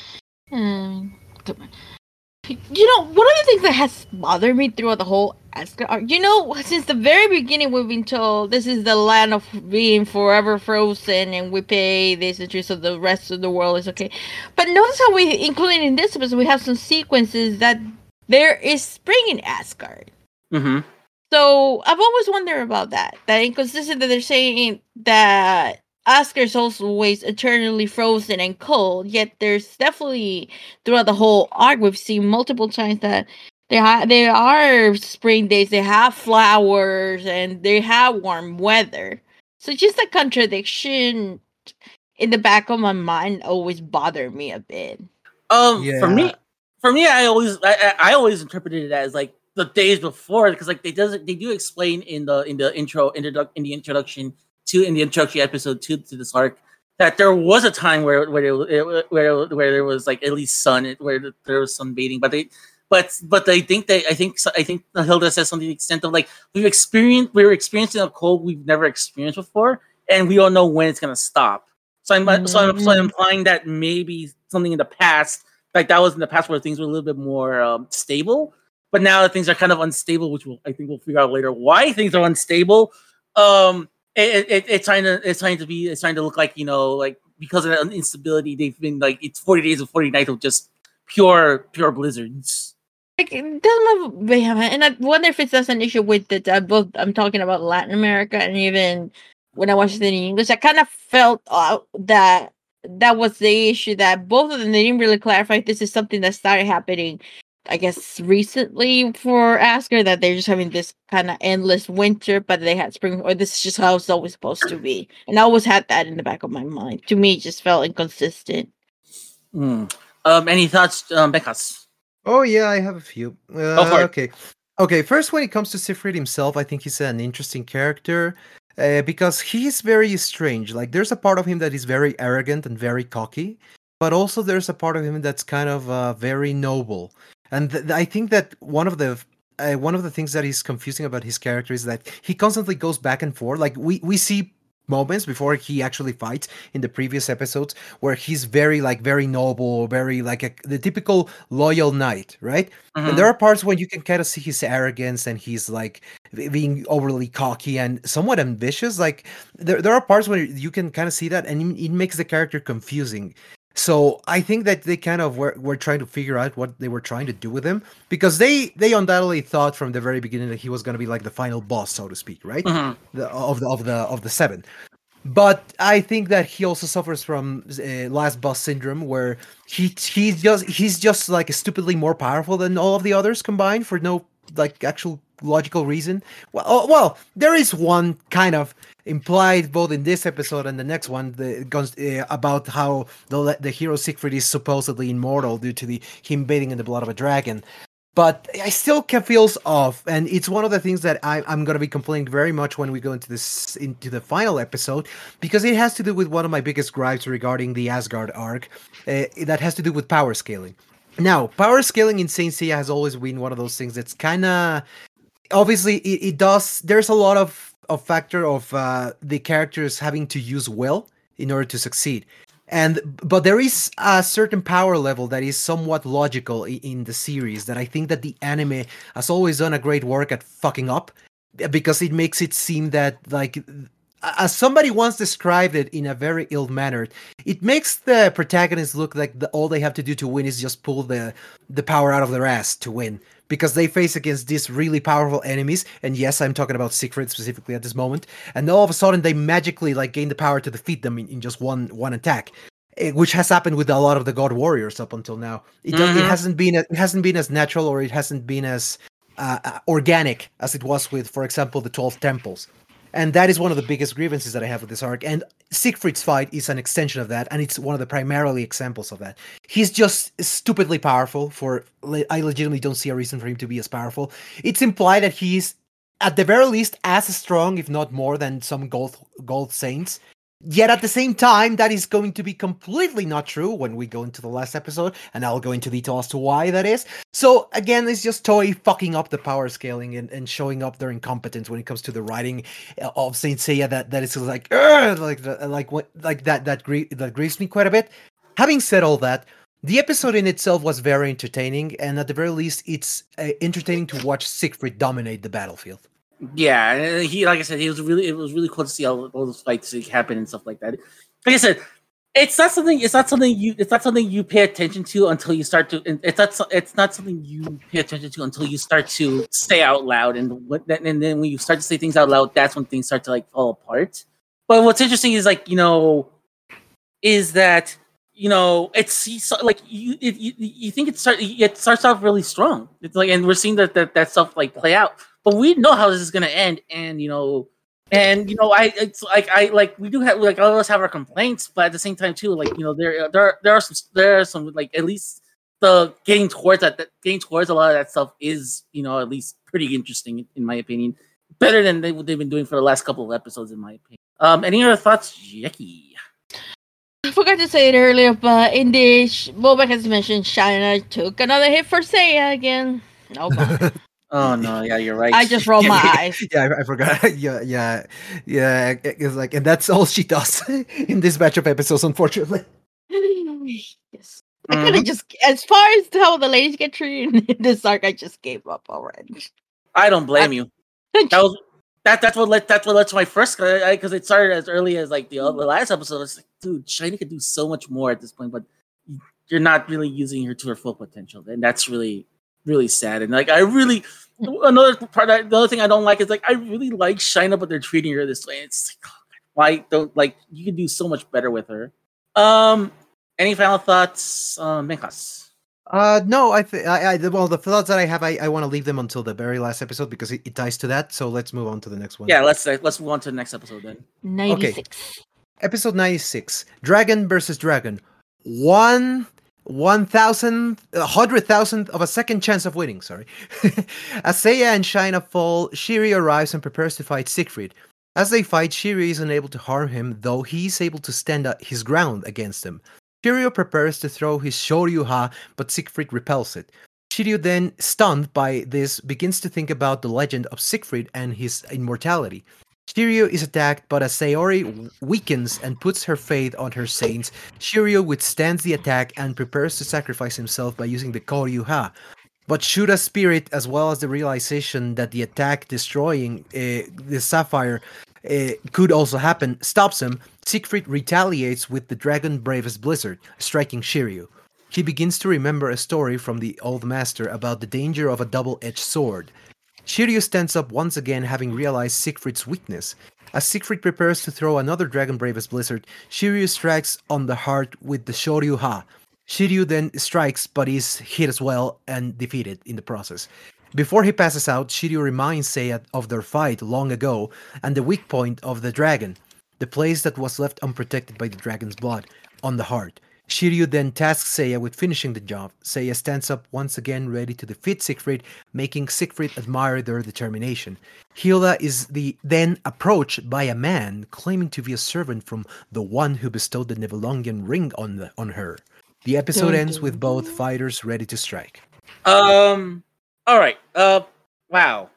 Um. You know, one of the things that has bothered me throughout the whole Asgard, you know, since the very beginning we've been told this is the land of being forever frozen and we pay this and so the rest of the world is okay. But notice how we, including in this episode, we have some sequences that there is spring in Asgard. Mm-hmm. So I've always wondered about that. That inconsistent that they're saying that Asgard is always eternally frozen and cold, yet there's definitely, throughout the whole arc, we've seen multiple times that there, ha- there are spring days, they have flowers, and they have warm weather. So just a contradiction in the back of my mind always bothered me a bit. Um, Yeah. for me, for me, I always, I, I always interpreted it as like the days before, because like they does, they do explain in the in the intro, introdu- in the introduction. To in the introductory episode to, to this arc that there was a time where where it, where where there was like at least sun where there was sunbathing, but they but but they think they I think I think Hilda says something to the extent of like we've experienced we're experiencing a cold we've never experienced before, and we don't know when it's gonna stop. So I'm mm-hmm. so, I'm, so I'm implying that maybe something in the past, like that was in the past where things were a little bit more um, stable, but now that things are kind of unstable, which we'll, I think we'll figure out later why things are unstable. Um, It, it, it's trying to it's trying to be it's trying to look like you know like because of that instability they've been like it's forty days and forty nights of just pure pure blizzards. Like it doesn't have, and I wonder if it's just an issue with the uh, both. I'm talking about Latin America and even when I watched it in English, I kind of felt uh, that that was the issue that both of them they didn't really clarify if this is something that started happening, I guess, recently for Asker, that they're just having this kind of endless winter, but they had spring, or this is just how it's always supposed to be. And I always had that in the back of my mind. To me, it just felt inconsistent. Mm. Um, any thoughts, um, Bekas? Oh yeah, I have a few. Go for Uh, it. okay, okay. First, when it comes to Siegfried himself, I think he's an interesting character uh, because he's very strange. Like, there's a part of him that is very arrogant and very cocky, but also there's a part of him that's kind of uh, very noble. And th- I think that one of the uh, one of the things that is confusing about his character is that he constantly goes back and forth. Like, we we see moments before he actually fights in the previous episodes where he's very like very noble, very like a, the typical loyal knight, right? And there Mhm. are parts when you can kind of see his arrogance and he's like being overly cocky and somewhat ambitious. Like, there, there are parts where you can kind of see that, and it, it makes the character confusing. So I think that they kind of were, were trying to figure out what they were trying to do with him, because they they undoubtedly thought from the very beginning that he was going to be like the final boss, so to speak, right? Mhm. The, of the of the of the seven. But I think that he also suffers from uh, last boss syndrome, where he he's just he's just like stupidly more powerful than all of the others combined for no like actual logical reason. Well, oh, well, there is one kind of implied both in this episode and the next one, the goes uh, about how the the hero Siegfried is supposedly immortal due to the him bathing in the blood of a dragon. But I still can feels off, and it's one of the things that I, I'm going to be complaining very much when we go into this into the final episode, because it has to do with one of my biggest gripes regarding the Asgard arc. Uh, that has to do with power scaling. Now, power scaling in Saint Seiya has always been one of those things that's kind of obviously it, it does. There's a lot of of factor of uh, the characters having to use will in order to succeed, and but there is a certain power level that is somewhat logical in, in the series that I think that the anime has always done a great work at fucking up, because it makes it seem that, like, as somebody once described it in a very ill manner, it makes the protagonist look like the, all they have to do to win is just pull the the power out of their ass to win, because they face against these really powerful enemies. And yes, I'm talking about Siegfried specifically at this moment. And all of a sudden, they magically like gain the power to defeat them in, in just one one attack, eh, which has happened with a lot of the God Warriors up until now. It does, it Mhm. hasn't been it hasn't been as natural, or it hasn't been as uh, uh, organic as it was with, for example, the twelve Temples. And that is one of the biggest grievances that I have with this arc. And Siegfried's fight is an extension of that, and it's one of the primarily examples of that. He's just stupidly powerful. For I legitimately don't see a reason for him to be as powerful. It's implied that he's at the very least as strong, if not more, than some gold gold saints. Yet at the same time, that is going to be completely not true when we go into the last episode, and I'll go into detail as to why that is. So again, it's just Toei fucking up the power scaling and, and showing up their incompetence when it comes to the writing of Saint Seiya. That that is like "Ugh," like like what like that that grie- that grieves me quite a bit. Having said all that, the episode in itself was very entertaining, and at the very least, it's uh, entertaining to watch Siegfried dominate the battlefield. Yeah, and he, like I said, he was really, it was really cool to see all, all those fights happen and stuff like that. Like I said, it's not something, it's not something you, it's not something you pay attention to until you start to. It's not, so- it's not something you pay attention to until you start to say out loud, and what, and then when you start to say things out loud, that's when things start to like fall apart. But what's interesting is like you know, is that you know it's like you it, you, you think it start it starts off really strong. It's like, and we're seeing that that, that stuff like play out. But we know how this is gonna end, and you know, and you know, I it's like I like we do have like all of us have our complaints, but at the same time too, like you know, there there are, there are some there are some like at least the getting towards that, that getting towards a lot of that stuff is you know at least pretty interesting in my opinion, better than they, what they've been doing for the last couple of episodes in my opinion. Um, any other thoughts, Jackie? I forgot to say it earlier, but in this, Bobak has mentioned China took another hit for Seiya again. No bummer. Oh no, yeah, you're right. I just roll my yeah, eyes. Yeah, I, I forgot. Yeah, yeah, yeah. It's like, and that's all she does in this batch of episodes, unfortunately. Yes. I Mhm. kind of just, as far as how the ladies get treated in this arc, I just gave up already. I don't blame you. That was that. That's what led. That's what led to my first because it started as early as like the, the last episode. It's like, dude, Shiny could do so much more at this point, but you're not really using her to her full potential, and that's really, really sad. And like, I really another part. The other thing I don't like is like I really like Shina, but they're treating her this way. It's like, oh, why don't like you can do so much better with her. Um, any final thoughts, uh, Mekas? Uh, no, I, th- I, I, well, the thoughts that I have, I, I want to leave them until the very last episode because it, it ties to that. So let's move on to the next one. Yeah, let's uh, let's move on to the next episode then. ninety-six. Episode ninety-six, Dragon versus Dragon. One, one thousand, a hundred thousand of a second chance of winning, sorry. As Seiya and Shaina fall, Shiryu arrives and prepares to fight Siegfried. As they fight, Shiryu is unable to harm him, though he is able to stand up his ground against him. Shiryu prepares to throw his Shoryuha, but Siegfried repels it. Shiryu then, stunned by this, begins to think about the legend of Siegfried and his immortality. Shiryu is attacked, but as Sayori weakens and puts her faith on her saints, Shiryu withstands the attack and prepares to sacrifice himself by using the Koryuha. But Shura's spirit, as well as the realization that the attack destroying uh, the Sapphire uh, could also happen, stops him. Siegfried retaliates with the Dragon Bravest Blizzard, striking Shiryu. He begins to remember a story from the Old Master about the danger of a double-edged sword. Shiryu stands up once again, having realized Siegfried's weakness. As Siegfried prepares to throw another Dragon Bravest Blizzard, Shiryu strikes on the heart with the Shoryuha. Shiryu then strikes, but is hit as well and defeated in the process. Before he passes out, Shiryu reminds Seiya of their fight long ago and the weak point of the dragon, the place that was left unprotected by the dragon's blood, on the heart. Shiryu then tasks Seiya with finishing the job. Seiya stands up once again, ready to defeat Siegfried, making Siegfried admire their determination. Hilda is the then approached by a man claiming to be a servant from the one who bestowed the Nibelungian ring on the, on her. The episode ends with both fighters ready to strike. Um. All right. Uh. Wow.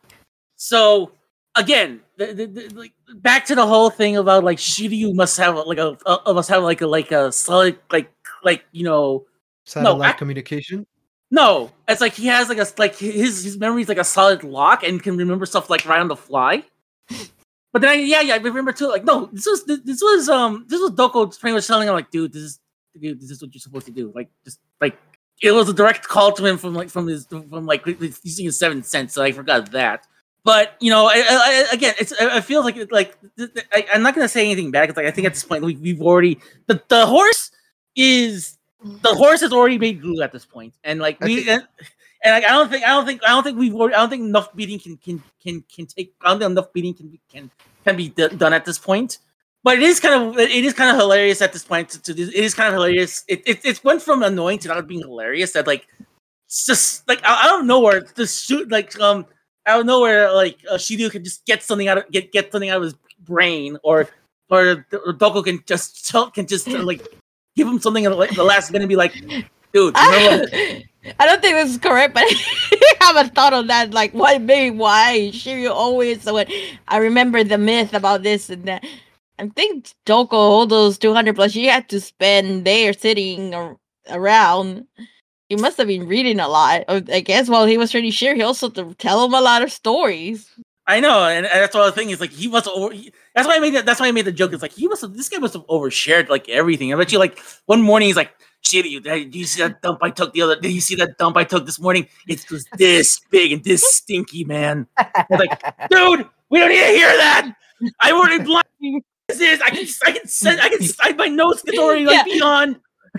So again, the, the, the, like back to the whole thing about like Shiryu must have like a uh, must have like a like a solid like like you know satellite no, I, communication. No, it's like he has like a like his his memory is like a solid lock and can remember stuff like right on the fly. But then I, yeah yeah I remember too. Like no, this was this was um this was Doko pretty much telling him like dude this is dude this is what you're supposed to do. Like just like it was a direct call to him from like from his from like using his seventh sense. So I forgot that. But you know, I, I, again, it's I feel like like I, I'm not gonna say anything bad because like I think at this point we, we've already the, the horse is the horse has already made glue at this point, and like we think, and, and like, I don't think I don't think I don't think we've already, I don't think enough beating can can can can take I don't think enough beating can can can be d- done at this point. But it is kind of it is kind of hilarious at this point. To, to it is kind of hilarious. It it it went from annoying to not being hilarious. That like it's just like I, I don't know where to shoot like um. out of nowhere, like uh, Shiryu can just get something out of get, get something out of his brain, or or, or Doko can just tell, can just uh, like give him something at the last minute and be like, dude. I, I don't think this is correct, but I haven't thought of that. Like, why, maybe why Shiryu always? So I remember the myth about this and that. I think Doko, all those two hundred plus, she had to spend there sitting or, around. He must have been reading a lot. I guess while he was training Shiryu, he also to tell him a lot of stories. I know, and, and that's why the thing is like he must. Over, he, that's why I made that. That's why I made the joke. It's like he must. Have, this guy must have overshared like everything. I bet you like one morning he's like, "Shiryu, did you see that dump I took the other? Did you see that dump I took this morning? It was this big and this stinky, man." I'm like, dude, we don't need to hear that. I already blind. This is. I can. I can send. I can. I, my nose is already like yeah. beyond.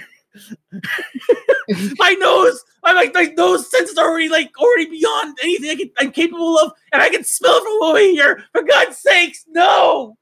my nose, my, my my nose sense is already like already beyond anything I can, I'm capable of, and I can smell it from over here. For God's sakes, no!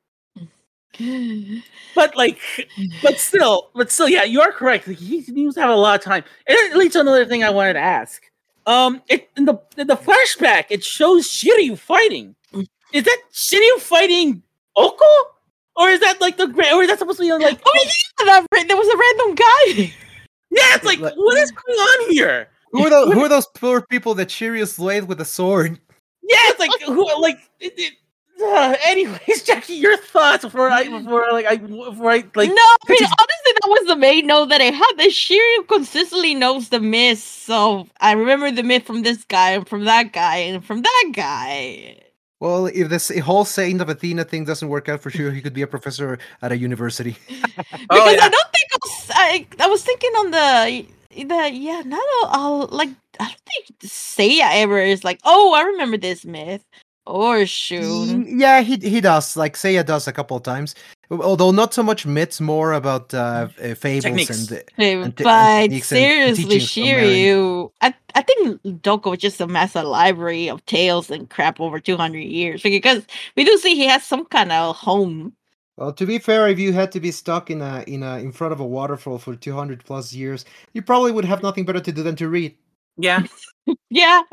But like, but still, but still, yeah, you are correct. Like, he needs to have a lot of time. And it leads to another thing I wanted to ask. Um, it in the in the flashback, it shows Shiryu fighting. Is that Shiryu fighting Oko? Or is that like the or is that supposed to be like? Oh yeah, that, there was a random guy. Yeah, it's like what is going on here? Who are those? Who are those poor people that Shiryu slayed with a sword? Yeah, it's like who? Like, it, it, uh, anyways, Jackie, your thoughts before I before like I before I like. No, I mean honestly, that was the main note that I had. That Shiryu consistently knows the myths. So I remember the myth from this guy and from that guy and from that guy. Well, if this whole Saint of Athena thing doesn't work out for sure, he could be a professor at a university. Because oh, yeah. I don't think I was, I, I was thinking on the the yeah, not all like I don't think Seiya ever is like, oh, I remember this myth or Shun. Yeah, he he does. Like Seiya does a couple of times. Although not so much myths, more about uh, uh, fables Techniques. and, uh, Hey, and, te- and but techniques and, and seriously, teachings from Marin. Shiryu, I I think Doko just amassed a library of tales and crap over two hundred years because we do see he has some kind of home. Well, to be fair, if you had to be stuck in a in a in front of a waterfall for two hundred plus years, you probably would have nothing better to do than to read. Yeah. Yeah,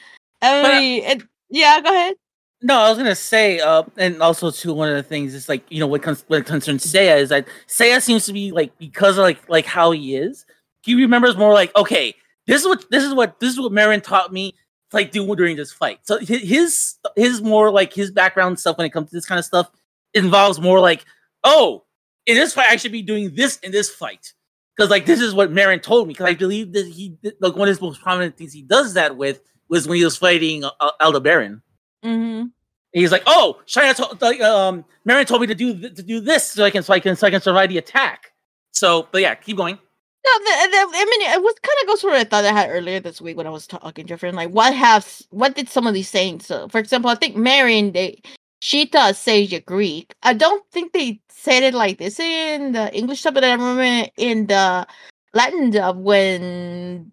I But, uh, mean, it, yeah. Go ahead. No, I was gonna say, uh, and also too, one of the things is like, you know, what, cons- what concerns Seiya is that Seiya seems to be like, because of like like how he is, he remembers more like, okay, this is what this is what this is what Marin taught me to like do during this fight. So hi- his his more like his background stuff when it comes to this kind of stuff involves more like, oh, in this fight I should be doing this in this fight because like this is what Marin told me. Because I believe that he like one of his most prominent things he does that with was when he was fighting uh, Aldebaran. Mm-hmm. He's like, oh, China told like um Marin told me to do th- to do this so I can so I can so I can survive the attack. So, but yeah, keep going. No, the, the, I mean, it was kind of goes to what I thought I had earlier this week when I was talking to a friend. Like, what have what did some of these sayings? So, for example, I think Marion, they she does say the Greek. I don't think they said it like this in the English dub, but I remember in the Latin dub when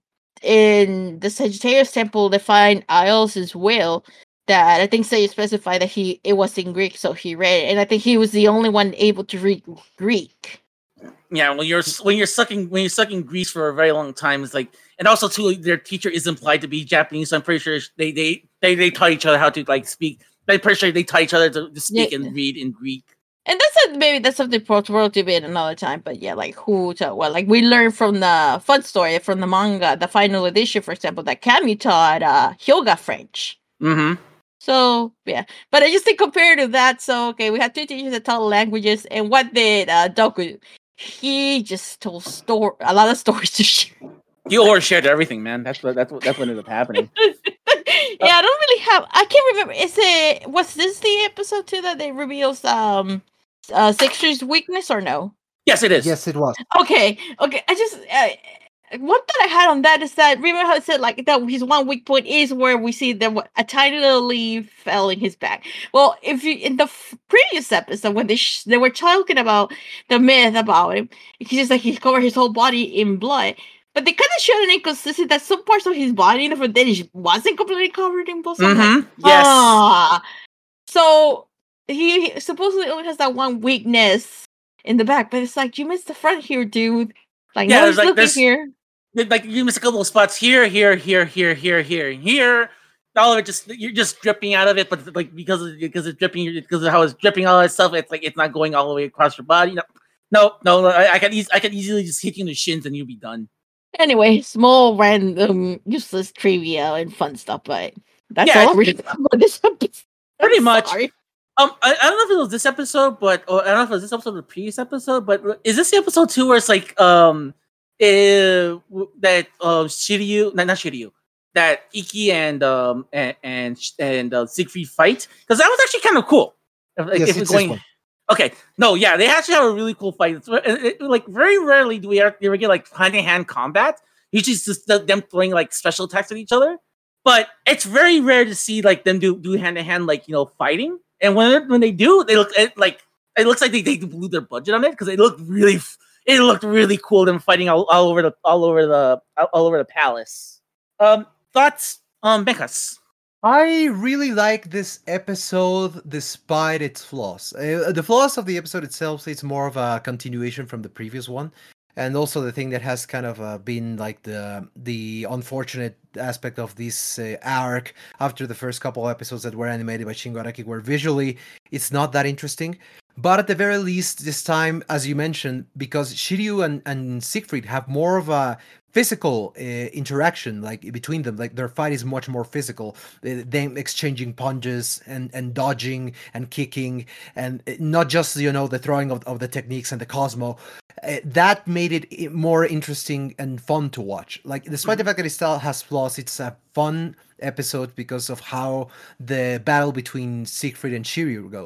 in the Sagittarius Temple they find Ios' will. That I think Say specified that he it was in Greek, so he read it, and I think he was the only one able to read Greek. Yeah, when you're when you're sucking when you're sucking Greece for a very long time, it's like, and also too, their teacher is implied to be Japanese, so I'm pretty sure they they they, they taught each other how to like speak. I'm pretty sure they taught each other to, to speak Yeah. and read in Greek. And that's a, maybe that's something for world debate another time. But yeah, like who to well, like we learned from the fun story from the manga, the final edition, for example, that Kami taught uh Hyoga French. Mm-hmm. So yeah, but I just think compared to that, so okay, we had two teachers that taught languages, and what did uh, Doku? He just told store a lot of stories to share. You overshared everything, man. That's what that's what that's what ended up happening. Yeah, I don't really have. I can't remember. Is it was this the episode too that they reveals um uh Sixer's weakness or no? Yes, it is. Yes, it was. Okay, okay. I just uh, one thing I had on that is that remember how it said like that his one weak point is where we see that a tiny little leaf fell in his back. Well, if you in the f- previous episode when they sh- they were talking about the myth about him, he's just like he covered his whole body in blood. But they kind of showed an inconsistency that some parts of his body in the footage wasn't completely covered in blood. So I'm Mm-hmm. like, Yes. ah. So he, he supposedly only has that one weakness in the back, but it's like you missed the front here, dude. Like Yeah, no there's one's like- looking there's- here. Like you miss a couple of spots here, here, here, here, here, here, here. All of it just you're just dripping out of it, but like because of, because it's dripping, because of how it's dripping, all that stuff. It's like it's not going all the way across your body. No, no, no. I, I can eas- I can easily just hit you in the shins and you'll be done. Anyway, small, random, useless trivia and fun stuff, but that's Yeah, all I it's- really about this episode. Pretty I'm much. sorry. Um, I, I don't know if it was this episode, but or I don't know if it was this episode or the previous episode, but is this the episode two where it's like um, eh, w- that uh, Shiryu, not not Shiryu, that Iki and um and and and uh, Siegfried fight? Because that was actually kind of cool. If, like, Yes, if we're it's this going, one. okay, no, yeah, they actually have a really cool fight. It's, it, it- like very rarely do we ever, ever get like hand to hand combat. Usually, it's just them throwing like special attacks at each other. But it's very rare to see like them do do hand to hand like you know fighting. And when when they do, they look it, like it looks like they, they blew their budget on it because it looked really it looked really cool. Them fighting all, all over the all over the all over the palace. Um, thoughts, um, Becas. I really like this episode despite its flaws. Uh, the flaws of the episode itself, it's more of a continuation from the previous one. And also the thing that has kind of uh, been like the the unfortunate aspect of this uh, arc after the first couple episodes that were animated by Shingo Araki, where visually it's not that interesting. But at the very least, this time, as you mentioned, because Shiryu and, and Siegfried have more of a physical uh, interaction like between them, like their fight is much more physical, uh, them exchanging punches and, and dodging and kicking, and uh, not just you know the throwing of, of the techniques and the Cosmo. Uh, that made it i- more interesting and fun to watch. Like despite the fact that it still has flaws, it's a fun episode because of how the battle between Siegfried and Shiryu goes.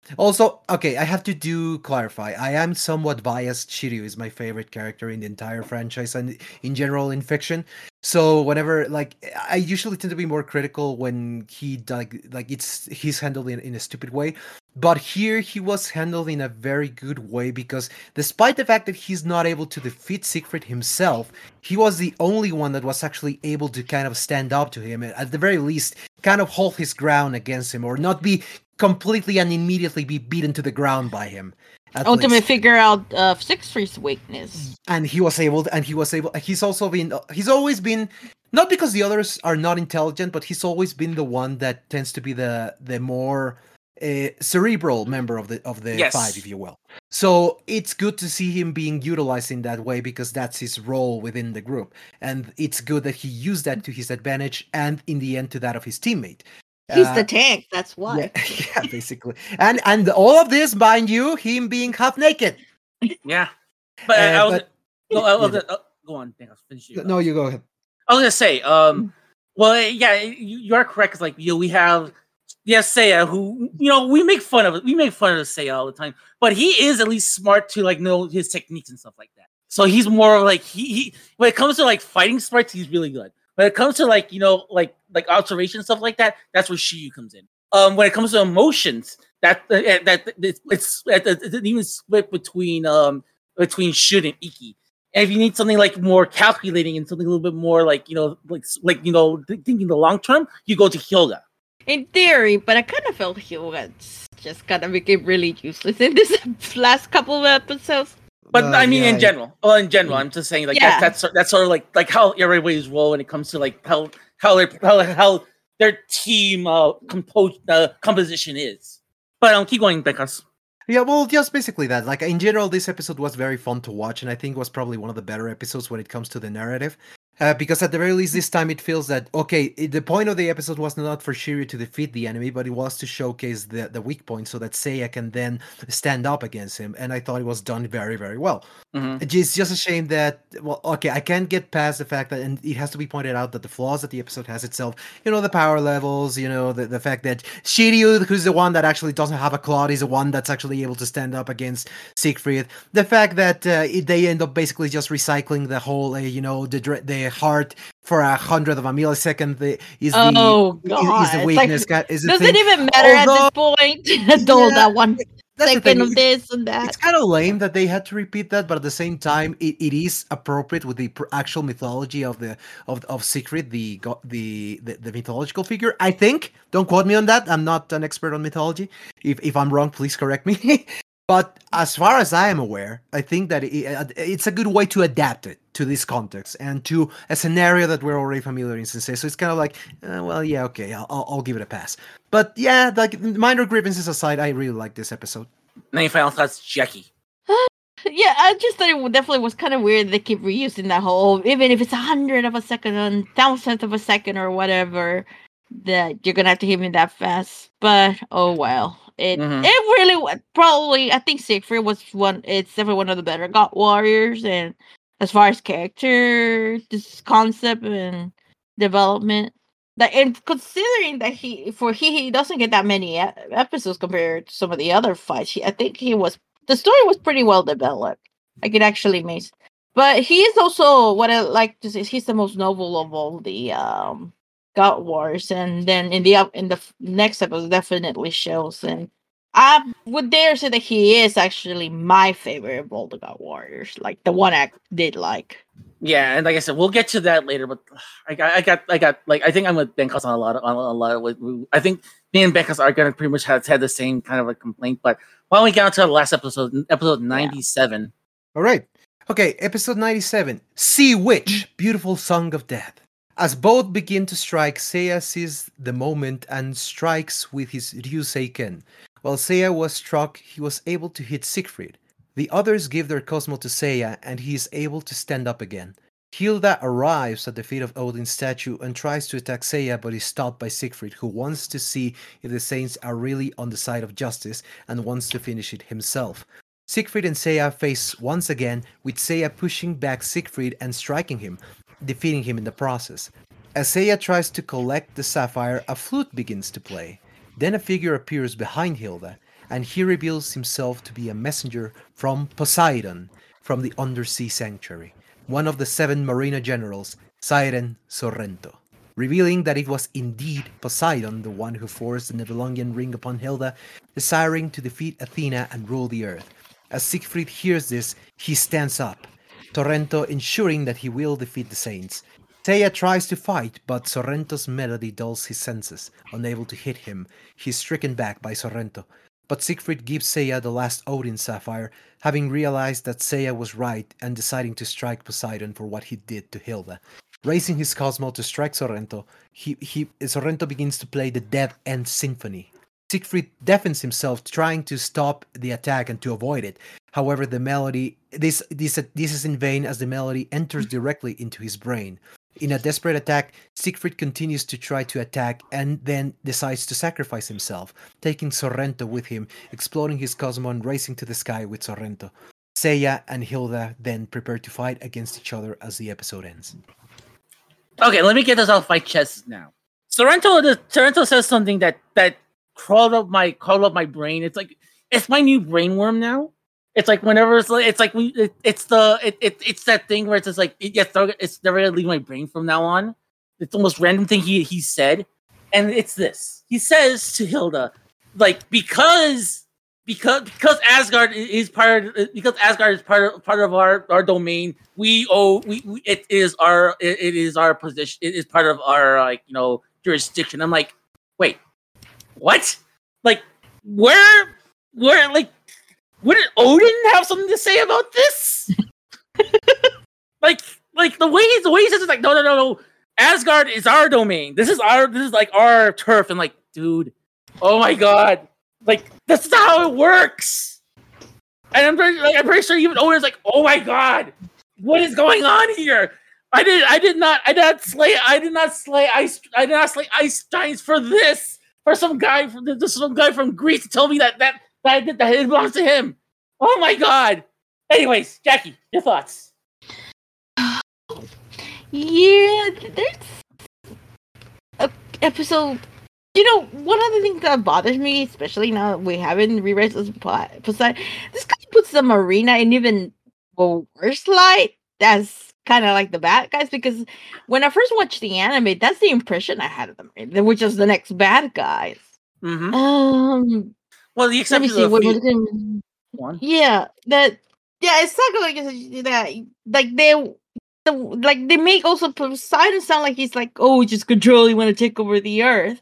Also, okay, I have to do clarify. I am somewhat biased. Shiryu is my favorite character in the entire franchise and in general in fiction. So whenever like I usually tend to be more critical when he like like it's he's handled in, in a stupid way. But here he was handled in a very good way because despite the fact that he's not able to defeat Siegfried himself, he was the only one that was actually able to kind of stand up to him and at the very least kind of hold his ground against him or not be completely and immediately be beaten to the ground by him. Ultimately, figure out uh, Siegfried's weakness, and he was able. To, and he was able. He's also been. He's always been not because the others are not intelligent, but he's always been the one that tends to be the the more uh, cerebral member of the of the yes. five, if you will. So it's good to see him being utilized in that way because that's his role within the group, and it's good that he used that to his advantage and in the end to that of his teammate. He's uh, the tank, that's why. Yeah, yeah, basically. And and all of this, mind you, him being half naked. Yeah. But uh, I was but, no, I was, yeah. uh, go on, I'll finish you. No, you go ahead. I was gonna say, um well yeah, you, you are correct, because like you know, we have yes, Seiya, who you know, we make fun of it. We make fun of Seiya all the time. But he is at least smart to like know his techniques and stuff like that. So he's more like he, he when it comes to like fighting smarts, he's really good. When it comes to like, you know, like like observation stuff like that, that's where Shiryu comes in. Um, when it comes to emotions, that uh, that it's it's, it's even split between um between Shun and Iki. And if you need something like more calculating and something a little bit more like you know like like you know thinking the long term, you go to Hyuga. In theory, but I kind of felt Hyuga just kind of became really useless in this last couple of episodes. But uh, I mean, yeah, in general, well, in general, I'm just saying, like yeah. that's that's that's sort of like like how everybody's role when it comes to like how how their how, how their team uh, compose uh, composition is. But I'll um, keep going, because yeah, well, just basically that. Like in general, this episode was very fun to watch, and I think was probably one of the better episodes when it comes to the narrative. Uh, because at the very least, this time it feels that, okay, it, the point of the episode was not for Shiryu to defeat the enemy, but it was to showcase the, the weak point so that Seiya can then stand up against him. And I thought it was done very, very well. Mm-hmm. It's just a shame that, well, okay, I can't get past the fact that, and it has to be pointed out that the flaws that the episode has itself, you know, the power levels, you know, the, the fact that Shiryu, who's the one that actually doesn't have a cloud, is the one that's actually able to stand up against Siegfried. The fact that uh, it, they end up basically just recycling the whole, uh, you know, the the heart for a hundredth of a millisecond the, is the oh god is the weakness. Like, is the does thing. it even matter Although, at this point? All yeah, that one second of this and that. It's kind of lame that they had to repeat that, but at the same time, it, it is appropriate with the actual mythology of the of of Siegfried, the the the, the mythological figure. I think. Don't quote me on that. I'm not an expert on mythology. If if I'm wrong, please correct me. But as far as I am aware, I think that it, it's a good way to adapt it to this context and to a scenario that we're already familiar in Sensei. So it's kind of like, uh, well, yeah, okay, I'll, I'll give it a pass. But yeah, like minor grievances aside, I really like this episode. Any final thoughts, Jackie? Yeah, I just thought it definitely was kind of weird they keep reusing that whole, even if it's a hundred of a second, a thousandth of a second or whatever, that you're gonna have to hit me that fast. But oh well. It mm-hmm. it really probably I think Siegfried was one. It's definitely one of the better God Warriors, and as far as character, this concept and development, that and considering that he for he, he doesn't get that many episodes compared to some of the other fights, he, I think he was the story was pretty well developed. Like it actually makes, but he is also what I like to say. He's the most noble of all the um. God Wars, and then in the in the next episode definitely shows, and I would dare say that he is actually my favorite of all the God Warriors, like the one I did like. Yeah, and like I said, we'll get to that later. But I got, I got, I got. Like I think I'm with Benkos on a lot of, on a lot of. I think me and Benkos are gonna pretty much have had the same kind of a complaint. But why don't we get on to the last episode, episode ninety-seven? Yeah. All right. Okay, episode ninety-seven. Sea Witch, Beautiful Song of Death. As both begin to strike, Seiya sees the moment and strikes with his Ryuseiken. While Seiya was struck, he was able to hit Siegfried. The others give their Cosmo to Seiya, and he is able to stand up again. Hilda arrives at the feet of Odin's statue and tries to attack Seiya, but is stopped by Siegfried, who wants to see if the Saints are really on the side of justice and wants to finish it himself. Siegfried and Seiya face once again, with Seiya pushing back Siegfried and striking him, defeating him in the process. As Seiya tries to collect the sapphire, a flute begins to play. Then a figure appears behind Hilda. and he reveals himself to be a messenger from Poseidon, from the Undersea Sanctuary, one of the seven Marina generals, Siren Sorrento, revealing that it was indeed Poseidon the one who forced the Nibelungian ring upon Hilda, desiring to defeat Athena and rule the earth. As Siegfried hears this, he stands up, Sorrento ensuring that he will defeat the Saints. Seiya tries to fight, but Sorrento's melody dulls his senses. Unable to hit him, he is stricken back by Sorrento. But Siegfried gives Seiya the last Odin Sapphire, having realized that Seiya was right and deciding to strike Poseidon for what he did to Hilda. Raising his Cosmo to strike Sorrento, he, he, Sorrento begins to play the Dead End Symphony. Siegfried deafens himself, trying to stop the attack and to avoid it. However, the melody this this this is in vain as the melody enters directly into his brain. In a desperate attack, Siegfried continues to try to attack and then decides to sacrifice himself, taking Sorrento with him, exploding his Cosmo and racing to the sky with Sorrento. Seiya and Hilda then prepare to fight against each other as the episode ends. Okay, let me get this off my chest now. Sorrento, the, Sorrento says something that that crawled up my crawled up my brain. It's like it's my new brainworm now. It's like whenever it's like it's like we it, it's the it, it it's that thing where it's just like it, it's it's never gonna leave my brain from now on. It's the most random thing he he said, and it's this. He says to Hilda, like because because because Asgard is part of, because Asgard is part of part of our, our domain. We owe we, we it is our it, it is our position. It is part of our like you know jurisdiction. I'm like, wait, what? Like where where like. Wouldn't Odin have something to say about this? like, like the way he's the way he says it's like, no, no, no, no. Asgard is our domain. This is our, this is like our turf. And like, dude, oh my god, like that's not how it works. And I'm pretty, like, I'm pretty sure even Odin's like, oh my god, what is going on here? I did, I did not, I did not slay, I did not slay ice, I did not slay ice giants for this. For some guy from this, some guy from Greece to tell me that that. That, that it belongs to him. Oh my god. Anyways, Jackie, your thoughts? Yeah, there's a episode. You know, one of the things that bothers me, especially now that we haven't reread this Poseidon, this guy puts the Marina in even a worse light. That's kind of like the bad guys, because when I first watched the anime, that's the impression I had of them. They were just the next bad guys. Mm-hmm. Um. Well, the exception Let me see. What, what few... one. Yeah, that. Yeah, it's not like that. Like they, the, like they make also Poseidon sound like he's like, oh, just control. You want to take over the earth.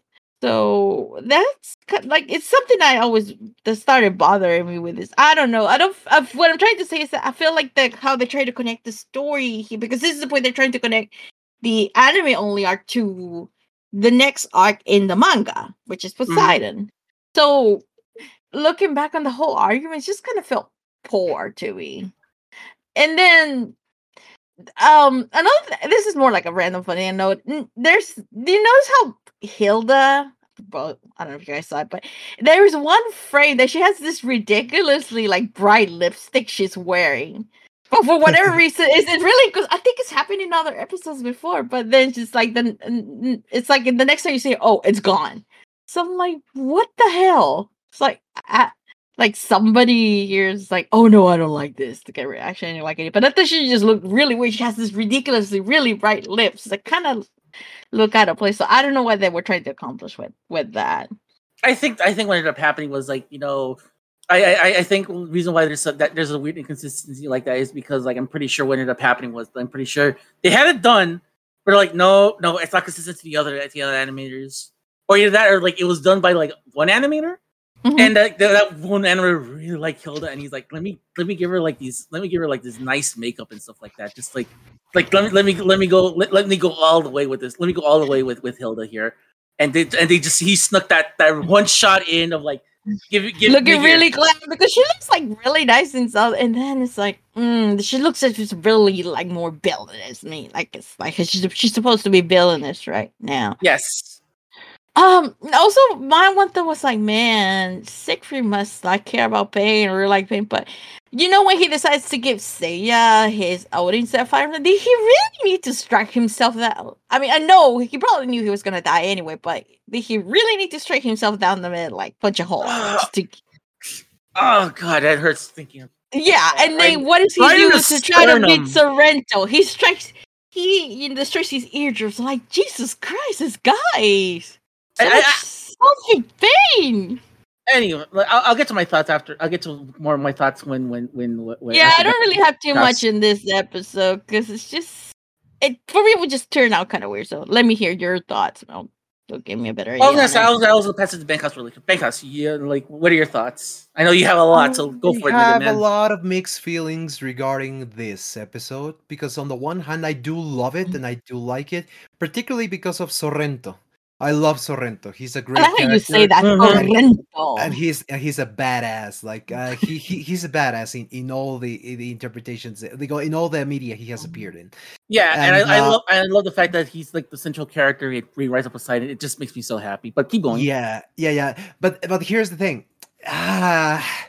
So that's like it's something I always that started bothering me with this. I don't know. I don't. I, what I'm trying to say is that I feel like the how they try to connect the story here, because this is the point they're trying to connect the anime only arc to the next arc in the manga, which is Poseidon. Mm-hmm. So. Looking back on the whole argument, it just kind of felt poor to me. And then, um, another th- this is more like a random funny note. There's, do you notice how Hilda? Well, I don't know if you guys saw it, but there's one frame that she has this ridiculously like bright lipstick she's wearing. But for whatever reason, it's, it's really because I think it's happened in other episodes before. But then just like the, it's like the next time you see, oh, it's gone. So I'm like, what the hell? It's like, I, like somebody here is like, oh no, I don't like this. To get reaction, I didn't like it. But I thought she just looked really weird. She has this ridiculously, really bright lips that kind of look out of place. So I don't know what they were trying to accomplish with with that. I think I think what ended up happening was like you know, I I, I think the reason why there's a, that there's a weird inconsistency like that is because like I'm pretty sure what ended up happening was I'm pretty sure they had it done, but they're like no no it's not consistent to the other to the other animators, or either that or like it was done by like one animator. Mm-hmm. And that, that one animator really liked Hilda, and he's like, "Let me, let me give her like these, let me give her like this nice makeup and stuff like that. Just like, like let me, let me, let me go, let, let me go all the way with this. Let me go all the way with, with Hilda here." And they, and they just he snuck that that one shot in of like, give, give, looking really glad because she looks like really nice and stuff, and then it's like, mm, she looks like she's really like more villainous. Me, like it's like she's she's supposed to be villainous right now. Yes. Um. Also, my one thing was like, man, Siegfried must like care about pain or like pain. But you know, when he decides to give Seiya his Odin Sapphire, did he really need to strike himself that? I mean, I know he probably knew he was gonna die anyway, but did he really need to strike himself down the middle, like punch a hole? to... Oh god, that hurts thinking of. Yeah, Yeah, and then right- what does he right in do the to try to beat sternum. Sorrento? He strikes. He you know, strikes his eardrums. I'm like, Jesus Christ, this guy. So I- much I- such pain. Anyway, like, I'll, I'll get to my thoughts after. I'll get to more of my thoughts when when when. when Yeah, after I don't that. really have too That's- much in this episode because it's just it for me. It would just turn out kind of weird. So let me hear your thoughts. And I'll, it'll give me a better idea. I was gonna say, on I it. was, I was passing to Bankhouse really quick. Bankhouse, yeah, like, what are your thoughts? I know you have a lot, so go for it, I nigga, have a man. lot of mixed feelings regarding this episode because on the one hand I do love it and I do like it, particularly because of Sorrento. I love Sorrento. He's a I great like how character. you say that, Mhm. Sorrento. And he's and he's a badass. Like uh, he, he he's a badass in, in all the in the interpretations. They go in all the media he has appeared in. Yeah, and, And, I, I uh, love I love the fact that he's like the central character. He rewrites up Poseidon. It just makes me so happy. But keep going. Yeah, yeah, yeah. But but here's the thing. Ah,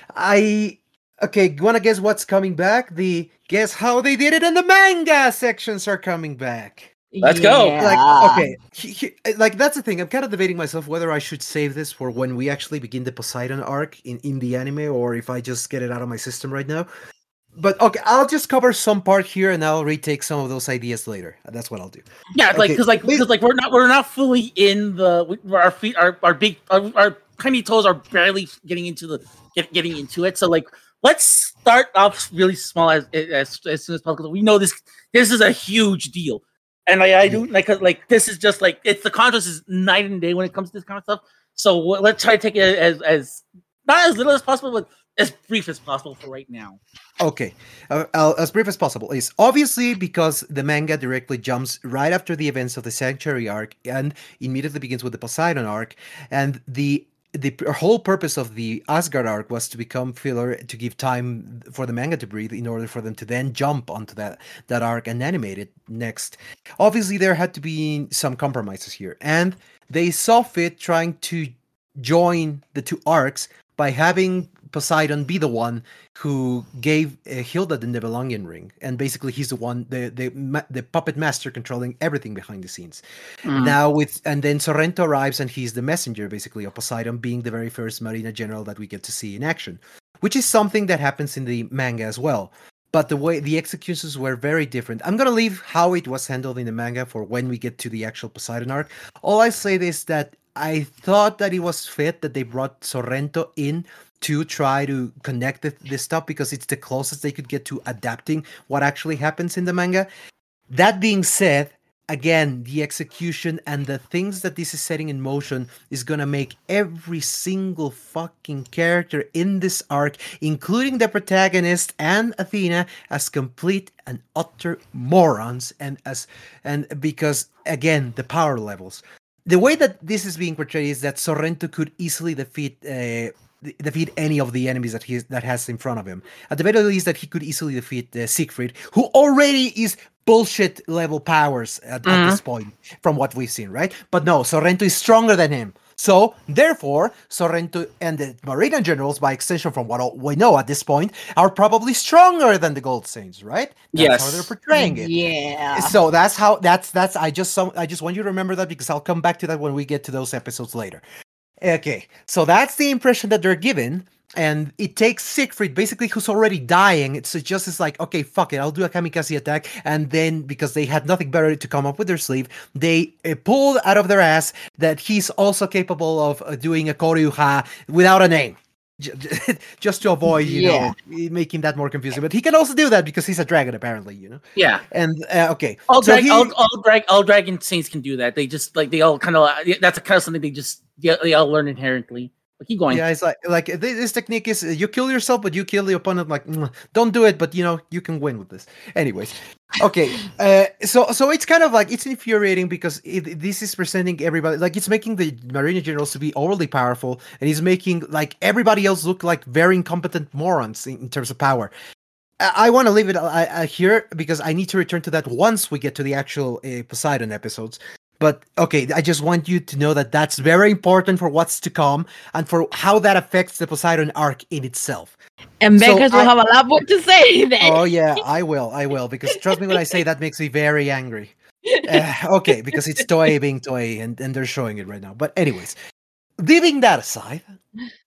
I okay. Wanna guess what's coming back? The guess how they did it in the manga sections are coming back. Let's go. Yeah. Like okay, he- he- like that's the thing. I'm kind of debating myself whether I should save this for when we actually begin the Poseidon arc in in the anime, or if I just get it out of my system right now. But okay, I'll just cover some part here, and I'll retake some of those ideas later. That's what I'll do. Yeah, like Okay, because like please- because like we're not we're not fully in the we, our feet our our big our, our tiny toes are barely getting into the get, getting into it. So like let's start off really small as as, as soon as possible. We know this this is a huge deal, and I, I do like like this is just like it's the contrast is night and day when it comes to this kind of stuff. So w- let's try to take it as as not as little as possible, but as brief as possible for right now. Okay, uh, I'll, as brief as possible is obviously because the manga directly jumps right after the events of the Sanctuary arc and immediately begins with the Poseidon arc, and the the p- whole purpose of the Asgard arc was to become filler to give time for the manga to breathe in order for them to then jump onto that that arc and animate it next. Obviously, there had to be some compromises here, and they saw fit trying to join the two arcs by having Poseidon be the one who gave uh, Hilda the Nibelungian ring, and basically he's the one, the the ma- the puppet master controlling everything behind the scenes. Mm. Now with and then Sorrento arrives, and he's the messenger basically of Poseidon, being the very first Marina general that we get to see in action, which is something that happens in the manga as well. But the way the executions were very different. I'm gonna leave how it was handled in the manga for when we get to the actual Poseidon arc. All I say is that I thought that it was fit that they brought Sorrento in to try to connect the, this stuff because it's the closest they could get to adapting what actually happens in the manga. That being said, again, the execution and the things that this is setting in motion is gonna make every single fucking character in this arc, including the protagonist and Athena, as complete and utter morons, and as and because again, the power levels. The way that this is being portrayed is that Sorrento could easily defeat uh, defeat any of the enemies that he that has in front of him. At the very least, that he could easily defeat uh, Siegfried, who already is bullshit level powers at, Mhm. at this point, from what we've seen, right? But no, Sorrento is stronger than him. So, therefore, Sorrento and the Marina generals, by extension, from what all we know at this point, are probably stronger than the Gold Saints, right? That's Yes. how they're portraying it. Yeah. So that's how that's that's I just some I just want you to remember that because I'll come back to that when we get to those episodes later. Okay, so that's the impression that they're given, and it takes Siegfried, basically, who's already dying. It's just it's like, okay, fuck it, I'll do a kamikaze attack, and then because they had nothing better to come up with their sleeve, they uh, pulled out of their ass that he's also capable of uh, doing a Koryuha without a name. J- j- Just to avoid, you Yeah. know, making that more confusing. But he can also do that because he's a dragon, apparently, you know. Yeah. And uh, okay, All so drag, he- all, all drag, all dragon saints can do that. They just like they all kind of that's a kind of something they just they, they all learn inherently. But keep going. yeah, it's like like thi- this technique is uh, you kill yourself, but you kill the opponent. Like, "Mm, don't do it, but you know you can win with this. Anyways, okay. Uh, so so it's kind of like it's infuriating because it, this is presenting everybody like it's making the Marina generals to be overly powerful, and he's making like everybody else look like very incompetent morons in, in terms of power. I, I want to leave it uh, uh, here because I need to return to that once we get to the actual uh, Poseidon episodes. But okay, I just want you to know that that's very important for what's to come and for how that affects the Poseidon arc in itself. And So Beckers I- will have a lot more to say then. Oh yeah, I will, I will, because trust me when I say that makes me very angry. Uh, okay, because it's Toei being Toei, and, and they're showing it right now. But anyways, leaving that aside,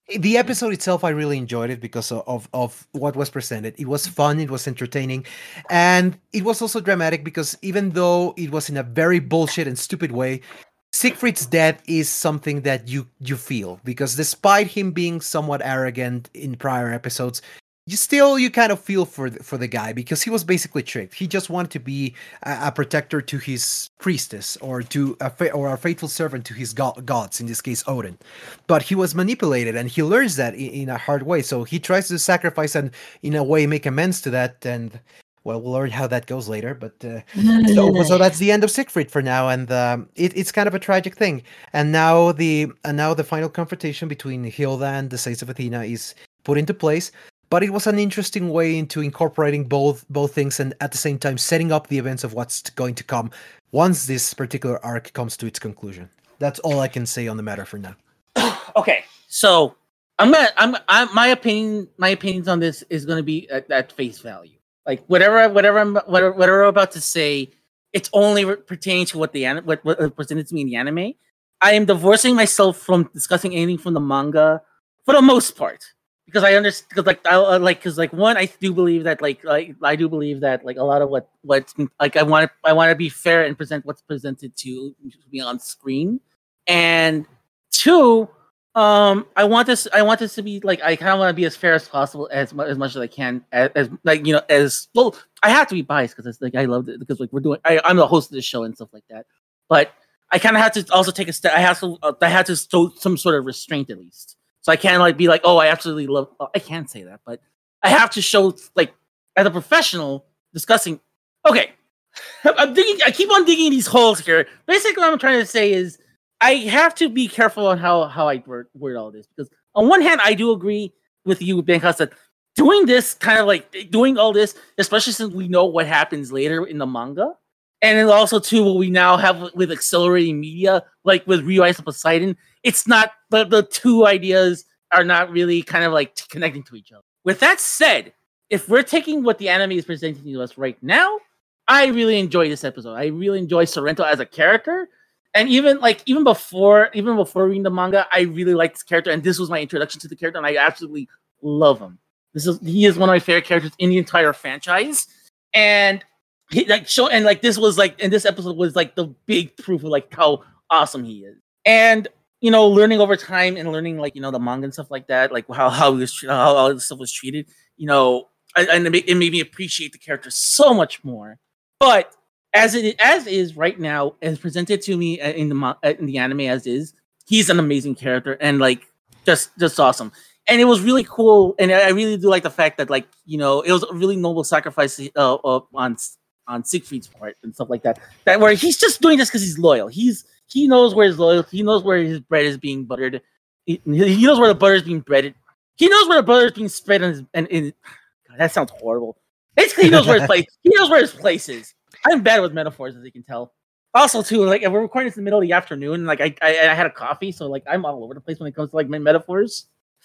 The episode itself, I really enjoyed it because of, of of what was presented. It was fun, it was entertaining, and it was also dramatic because even though it was in a very bullshit and stupid way, Siegfried's death is something that you you feel because despite him being somewhat arrogant in prior episodes, you still you kind of feel for the, for the guy because he was basically tricked. He just wanted to be a, a protector to his priestess or to a fa- or a faithful servant to his go- gods, in this case Odin. But he was manipulated, and he learns that in, in a hard way. So he tries to sacrifice and in a way make amends to that. And well, we'll learn how that goes later. But uh, so so that's the end of Siegfried for now, and um, it, it's kind of a tragic thing. And now the and now the final confrontation between Hilda and the Saints of Athena is put into place. But it was an interesting way into incorporating both both things and at the same time setting up the events of what's going to come once this particular arc comes to its conclusion. That's all I can say on the matter for now. Okay, so I'm gonna I'm, I'm my opinion my opinions on this is gonna be at, at face value. Like whatever whatever I'm whatever, whatever I'm about to say, it's only re- pertaining to what the an- what, what presented to me in the anime. I am divorcing myself from discussing anything from the manga for the most part. Because I understand, because like I like, because like one, I do believe that like, like I do believe that like a lot of what what's like I want to I want to be fair and present what's presented to me on screen, and two, um, I want this I want this to be like I kind of want to be as fair as possible as much as much as I can as, as like you know as well. I have to be biased because it's like I loved it because like we're doing I, I'm the host of the show and stuff like that, but I kind of have to also take a step. I have to uh, I had to show some sort of restraint at least. So I can't like be like, oh, I absolutely love. Oh, I can't say that, but I have to show like as a professional discussing. Okay, I'm digging. I keep on digging these holes here. Basically, what I'm trying to say is I have to be careful on how how I word, word all this because on one hand, I do agree with you, Benkas, that doing this kind of like doing all this, especially since we know what happens later in the manga, and then also too what we now have with accelerating media, like with Rise of Poseidon. It's not the, the two ideas are not really kind of like connecting to each other. With that said, if we're taking what the anime is presenting to us right now, I really enjoy this episode. I really enjoy Sorrento as a character. And even like even before even before reading the manga, I really liked this character, and this was my introduction to the character, and I absolutely love him. This is he is one of my favorite characters in the entire franchise. And he like show and like this was like and this episode was like the big proof of like how awesome he is. And you know, learning over time and learning like you know the manga and stuff like that, like how how he was how all this stuff was treated, you know, and it made, it made me appreciate the character so much more. But as it as is right now, as presented to me in the in the anime as is, he's an amazing character and like just just awesome. And it was really cool, and I really do like the fact that like you know it was a really noble sacrifice uh, uh, on on Siegfried's part and stuff like that. That where he's just doing this because he's loyal. He's He knows where his loyalty. He knows where his bread is being buttered. He, he knows where the butter is being breaded. He knows where the butter is being spread. And, and, and God, that sounds horrible. Basically, he knows where his place. He knows where his place is. I'm bad with metaphors, as you can tell. Also, too, like we're recording this in the middle of the afternoon. Like I, I, I had a coffee, so like I'm all over the place when it comes to like my metaphors.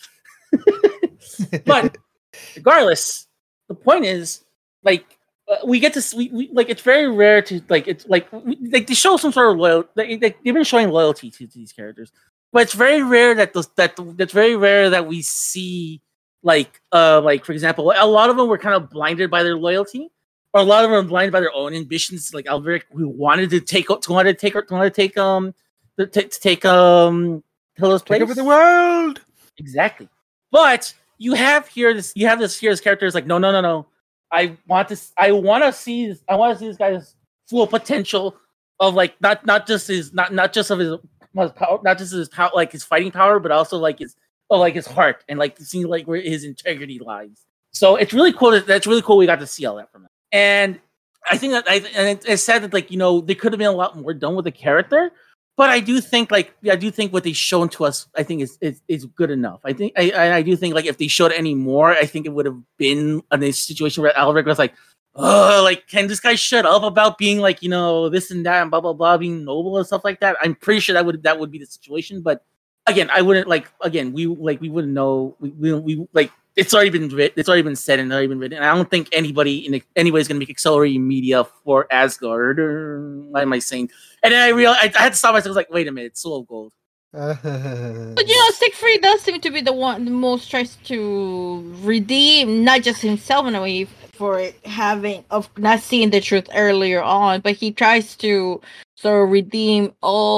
But regardless, the point is like. Uh, we get to we, we like it's very rare to like it's like we, like they show some sort of loyalty. They, they, they've been showing loyalty to, to these characters, but it's very rare that those that that's very rare that we see like uh like for example a lot of them were kind of blinded by their loyalty, or a lot of them were blinded by their own ambitions. Like Alveric, who wanted to take wanted to take wanted to take um to, to take um Hilla's place over the world exactly. But you have here this you have this here this character is like no no no no. I want to. I want to see. I want to see this guy's full potential of like not not just his not not just of his power, not just his power, like his fighting power, but also like his oh like his heart and like seeing like where his integrity lies. So it's really cool. That, that's really cool. We got to see all that from him, and I think that I and it, it's sad that like you know there could have been a lot more done with the character. But I do think, like, I do think what they've shown to us, I think is is, is good enough. I think, I, I do think, like, if they showed any more, I think it would have been a situation where Alveric was like, "Oh, like, can this guy shut up about being like, you know, this and that and blah blah blah, being noble and stuff like that?" I'm pretty sure that would that would be the situation. But again, I wouldn't like. Again, we like we wouldn't know. We we, we like it's already been written. It's already been said and already been written. And I don't think anybody in anybody is going to make accelerating media for Asgard. Or what am I saying? And then I realized I, I had to stop myself. I was like, wait a minute, Soul of Gold. But you know, Siegfried does seem to be the one the most tries to redeem not just himself in a way for having of not seeing the truth earlier on, but he tries to sort of redeem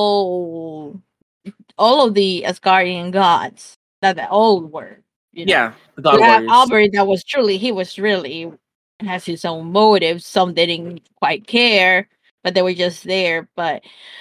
all all of the Asgardian gods that the old were. You know? Yeah, the God You have Warriors. Albert that was truly he was really has his own motives. Some didn't quite care, but they were just there. But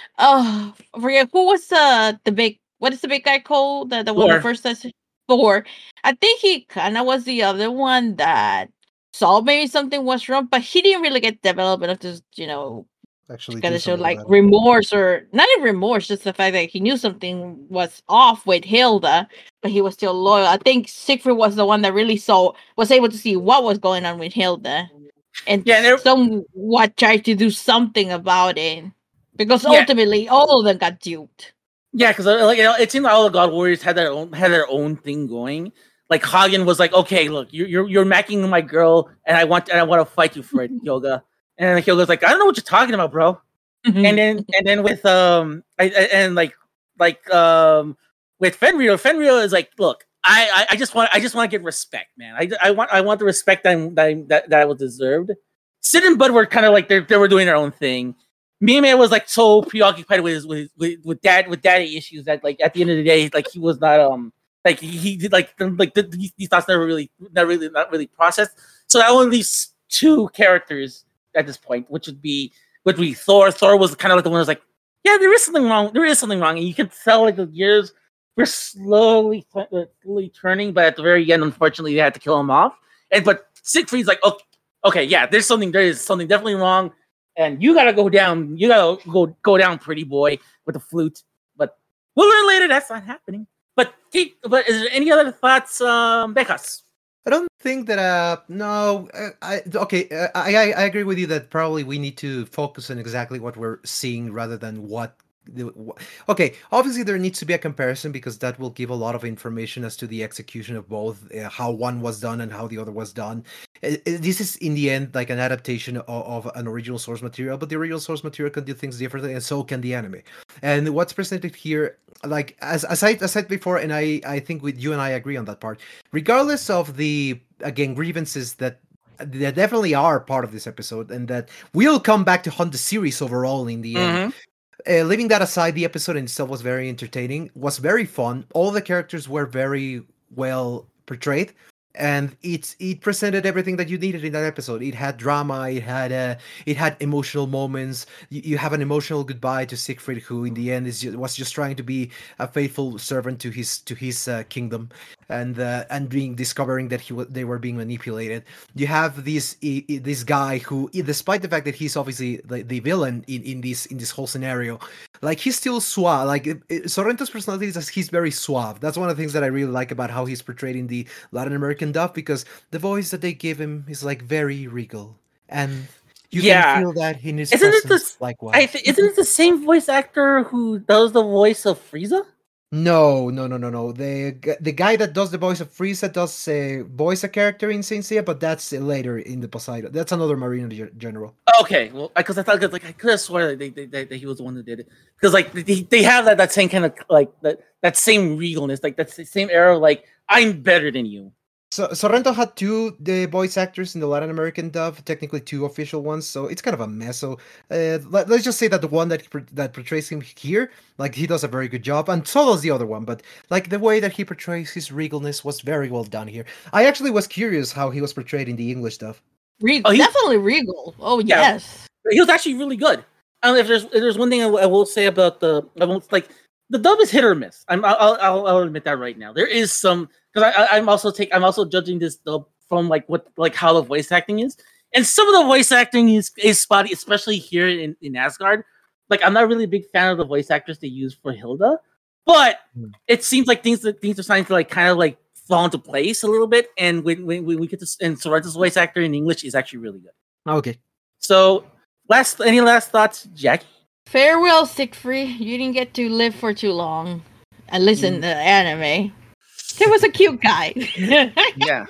oh, I forget who was uh, the big what is the big guy called? The the one the Thor. first that's Thor. I think he kind of was the other one that saw maybe something was wrong, but he didn't really get developed enough to you know Actually, kind do of show something like about it. remorse or not even remorse, just the fact that he knew something was off with Hilda, but he was still loyal. I think Siegfried was the one that really saw was able to see what was going on with Hilda, and Yeah, and there- somewhat tried to do something about it because Yeah. ultimately all of them got duped. Yeah, because like you know, it seemed like all the God Warriors had their own had their own thing going. Like Hagen was like, "Okay, look, you're you're, you're macking my girl, and I want and I want to fight you for it, Hyoga." And Hyoga's like, "I don't know what you're talking about, bro." and then and then with um I, I, and like like um with Fenrir, Fenrir is like, "Look, I, I I just want I just want to get respect, man. I, I want I want the respect that I, that I, that, that I was deserved." Sid and Bud were kind of like they they were doing their own thing. Mime was like so preoccupied with his with with, with dad with daddy issues that like at the end of the day like he was not um like he, he did like the, like the, these, these thoughts never really not really not really processed. So that only leaves two characters at this point, which would be would be Thor. Thor was kind of like the one who's like, yeah, there is something wrong. There is something wrong, and you can tell like the years were slowly slowly turning, but at the very end, unfortunately, they had to kill him off. And but Siegfried's like, okay, okay, yeah, there's something there is something definitely wrong. And you gotta go down. You gotta go go down, pretty boy, with the flute. But we'll learn later that's not happening. But but is there any other thoughts, um, Becas? I don't think that. Uh, no, uh, I okay. Uh, I, I I agree with you that probably we need to focus on exactly what we're seeing rather than what. The, wh- okay, obviously there needs to be a comparison because that will give a lot of information as to the execution of both, uh, how one was done and how the other was done. Uh, uh, This is in the end like an adaptation of, of an original source material, but the original source material can do things differently, and so can the anime. And what's presented here, like as as I, as I said before, and I I think with you and I agree on that part. Regardless of the again grievances that that definitely are part of this episode, and that will come back to haunt the series overall in the end. Uh, leaving that aside, the episode in itself was very entertaining, was very fun. All the characters were very well portrayed, and it it presented everything that you needed in that episode. It had drama, it had uh, it had emotional moments. You, you have an emotional goodbye to Siegfried, who in the end is ju- was just trying to be a faithful servant to his to his uh, kingdom, and uh, and being discovering that he wa- they were being manipulated. You have this i- i- this guy who, i- despite the fact that he's obviously the, the villain in, in this in this whole scenario, like he's still suave. Like it- it- Sorrento's personality is he's very suave. That's one of the things that I really like about how he's portrayed in the Latin American dub, because the voice that they give him is like very regal, and you can Yeah, feel that in his isn't it the presence s- likewise. I th- isn't it the same voice actor who does the voice of Frieza? No, no, no, no, no. The g- the guy that does the voice of Frieza does uh, voice a character in Saint Seiya, but that's uh, later in the Poseidon. That's another Marine ge- general. Okay, well, because I thought 'cause, like I could have sworn that, they, they, they, that he was the one that did it. Because like they, they have that, that same kind of like that that same regalness, like that's the same era. Of, like I'm better than you. So Sorrento had two the voice actors in the Latin American dub, technically two official ones. So it's kind of a mess. So uh, let, us just say that the one that por- that portrays him here, like he does a very good job, and so does the other one. But like the way that he portrays his regalness was very well done here. I actually was curious how he was portrayed in the English dub. Regal, Oh, he- definitely Regal. Oh Yeah. yes. He was actually really good. I don't know if there's if there's one thing I, w- I will say about the I won't like the dub is hit or miss. I'm I'll I'll, I'll admit that right now. There is some because I, I I'm also take I'm also judging this dub from like what like how the voice acting is, and some of the voice acting is is spotty, especially here in, in Asgard. Like I'm not really a big fan of the voice actors they use for Hilda, but Hmm. it seems like things that things are starting to like kind of like fall into place a little bit. And when when, when we get to s- and Sorrento's voice actor in English is actually really good. Okay. So, last any last thoughts, Jackie? Farewell, Siegfried. You didn't get to live for too long and listen Mm. to anime. He was a cute guy. Yeah.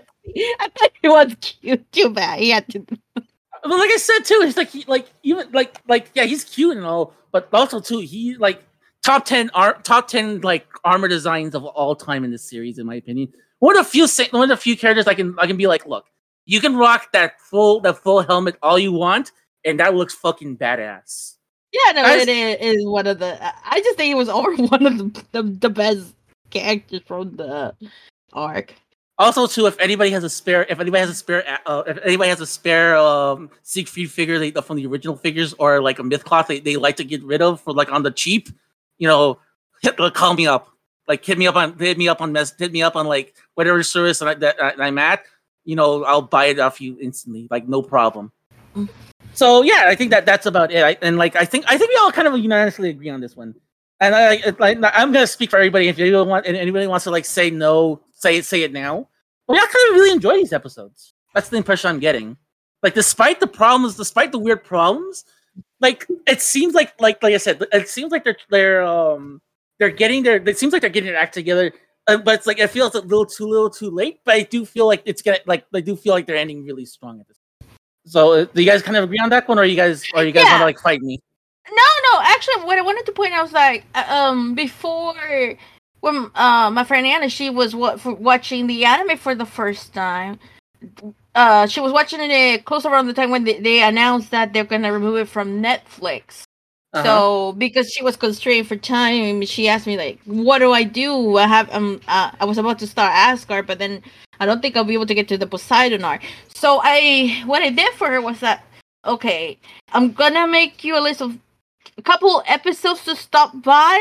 I thought he was cute. Too bad he had to. But like I said too, it's like he like even like like yeah, he's cute and all, but also too he like top ten ar- top ten like armor designs of all time in this series, in my opinion. One of the few one of the few characters I can I can be like, look, you can rock that full that full helmet all you want, and that looks fucking badass. Yeah, no, As, it is one of the. I just think it was one of the the, the best characters from the arc. Also, too, if anybody has a spare, if anybody has a spare, uh, if anybody has a spare um, Siegfried figure they, from the original figures, or like a myth cloth they, they like to get rid of for like on the cheap, you know, hit, call me up, like hit me up on hit me up on mess, hit me up on like whatever service that, I, that I'm at, you know, I'll buy it off you instantly, like no problem. Mm. So yeah, I think that that's about it. I, and like I think I think we all kind of unanimously agree on this one. And I, like, I'm gonna speak for everybody. If anyone want, and anybody wants to like say no, say it, say it now. Well, I kind of really enjoy these episodes. That's the impression I'm getting. Like, despite the problems, despite the weird problems, like it seems like, like, like I said, it seems like they're they're um they're getting their. It seems like they're getting their act together. Uh, but it's like I feel it's a little too little too late. But I do feel like it's gonna like I do feel like they're ending really strong at this. So, uh, do you guys kind of agree on that one, or are you guys, or you guys yeah. want to like fight me? No, no. Actually, what I wanted to point out was like, um, before when uh my friend Anna, she was what for watching the anime for the first time. Uh, she was watching it close around the time when they, they announced that they're gonna remove it from Netflix. Uh-huh. So because she was constrained for time, she asked me like, "What do I do? I have um, uh, I was about to start Asgard, but then I don't think I'll be able to get to the Poseidon arc." So I, what I did for her was that, okay, I'm gonna make you a list of a couple episodes to stop by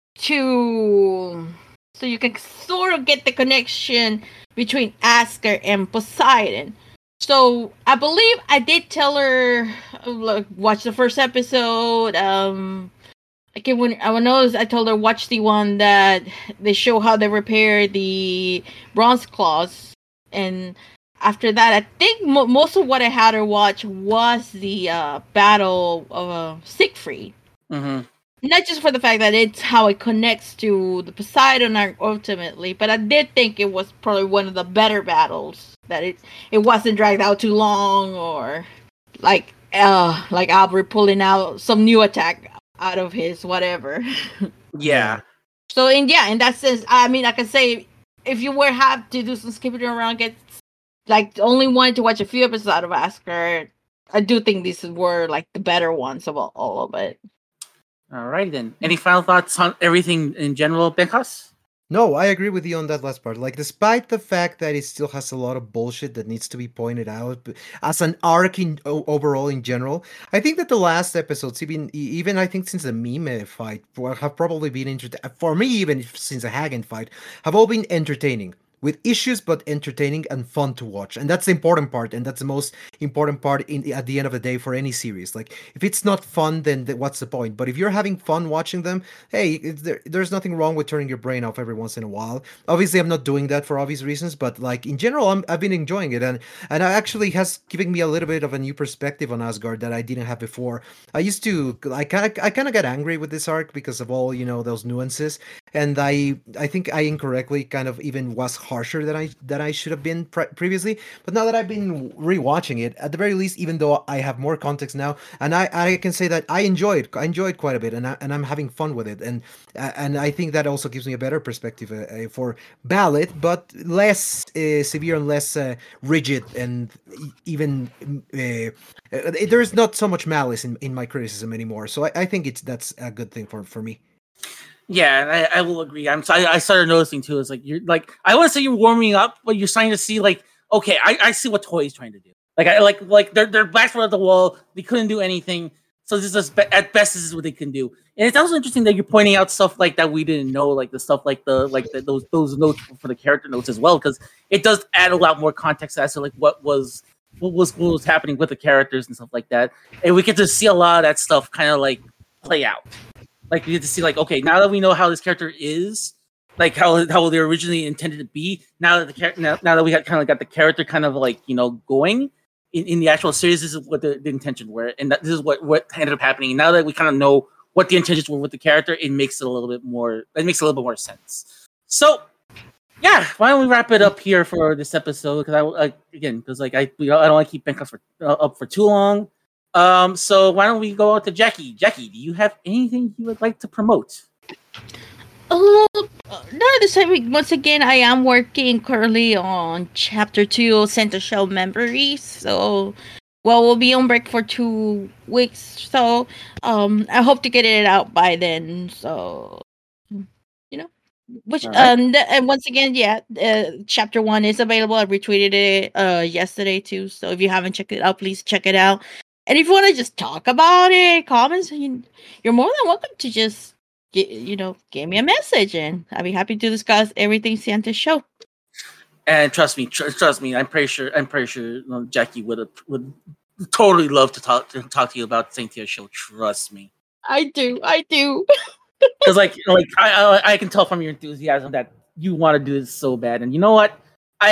to, so you can sort of get the connection between Asgard and Poseidon. So I believe I did tell her, like, watch the first episode. Um, I can when I knows I told her watch the one that they show how they repair the bronze claws, and after that, I think mo- most of what I had her watch was the uh, battle of uh, Siegfried. Mm-hmm. Not just for the fact that it's how it connects to the Poseidon arc ultimately, but I did think it was probably one of the better battles. That it it wasn't dragged out too long, or like uh like Albert pulling out some new attack out of his whatever. Yeah. So in yeah, in that sense, I mean, I can say if you were have to do some skipping around, get like only wanted to watch a few episodes out of Asgard, I do think these were like the better ones of all, all of it. All right, then. Any final thoughts on everything in general, Bekas? No, I agree with you on that last part. Like, despite the fact that it still has a lot of bullshit that needs to be pointed out, as an arc in o- overall in general, I think that the last episodes, even even I think since the Mime fight, have probably been entertaining. For me, even since the Hagen fight, have all been entertaining. With issues, but entertaining and fun to watch, and that's the important part, and that's the most important part in at the end of the day for any series. Like, if it's not fun, then th- what's the point? But if you're having fun watching them, hey, there, there's nothing wrong with turning your brain off every once in a while. Obviously, I'm not doing that for obvious reasons, but like in general, I'm, I've been enjoying it, and and it actually has given me a little bit of a new perspective on Asgard that I didn't have before. I used to, I kind of, I kind of got angry with this arc because of all you know those nuances, and I, I think I incorrectly kind of even was harsher than I that I should have been pre- previously. But now that I've been rewatching it, at the very least, even though I have more context now, and I, I can say that I enjoy it, I enjoy it quite a bit, and I, and I'm having fun with it, and and I think that also gives me a better perspective uh, for Ballad, but less uh, severe and less uh, rigid, and even uh, uh, there's not so much malice in, in my criticism anymore. So I, I think it's that's a good thing for for me. Yeah, I, I will agree. I'm I, I started noticing too. It's like you're like I want to say you're warming up, but you're starting to see like okay, I, I see what Toei's trying to do. Like I like like they're they're back at the wall. They couldn't do anything, so this is at best this is what they can do. And it's also interesting that you're pointing out stuff like that we didn't know, like the stuff like the like the, those those notes for the character notes as well, because it does add a lot more context as to like what was what was what was happening with the characters and stuff like that, and we get to see a lot of that stuff kind of like play out. Like, we get to see, like, okay, now that we know how this character is, like, how how they originally intended to be, now that the character, now, now that we got kind of got the character kind of, like, you know, going in, in the actual series, this is what the, the intention were, and that, this is what, what ended up happening. And now that we kind of know what the intentions were with the character, it makes it a little bit more, it makes a little bit more sense. So, yeah, why don't we wrap it up here for this episode? Because I, I, again, because, like, I, I don't want to keep Benka for, uh, up for too long. Um, so why don't we go out to Jackie? Jackie, do you have anything you would like to promote? Uh, no, the same week. Once again, I am working currently on chapter two of Santa Show Memories. So, well, we'll be on break for two weeks. So, um, I hope to get it out by then. So, you know, which All right. um, th- and once again, yeah, uh, chapter one is available. I retweeted it uh yesterday too. So if you haven't checked it out, please check it out. And if you want to just talk about it, comments, you, you're more than welcome to just get, you know, give me a message, and I'll be happy to discuss everything Santa's show. And trust me, tr- trust me, I'm pretty sure, I'm pretty sure you know, Jackie would would totally love to talk to talk to you about Saint Tio's show. Trust me, I do, I do. because like like I, I I can tell from your enthusiasm that you want to do this so bad. And you know what?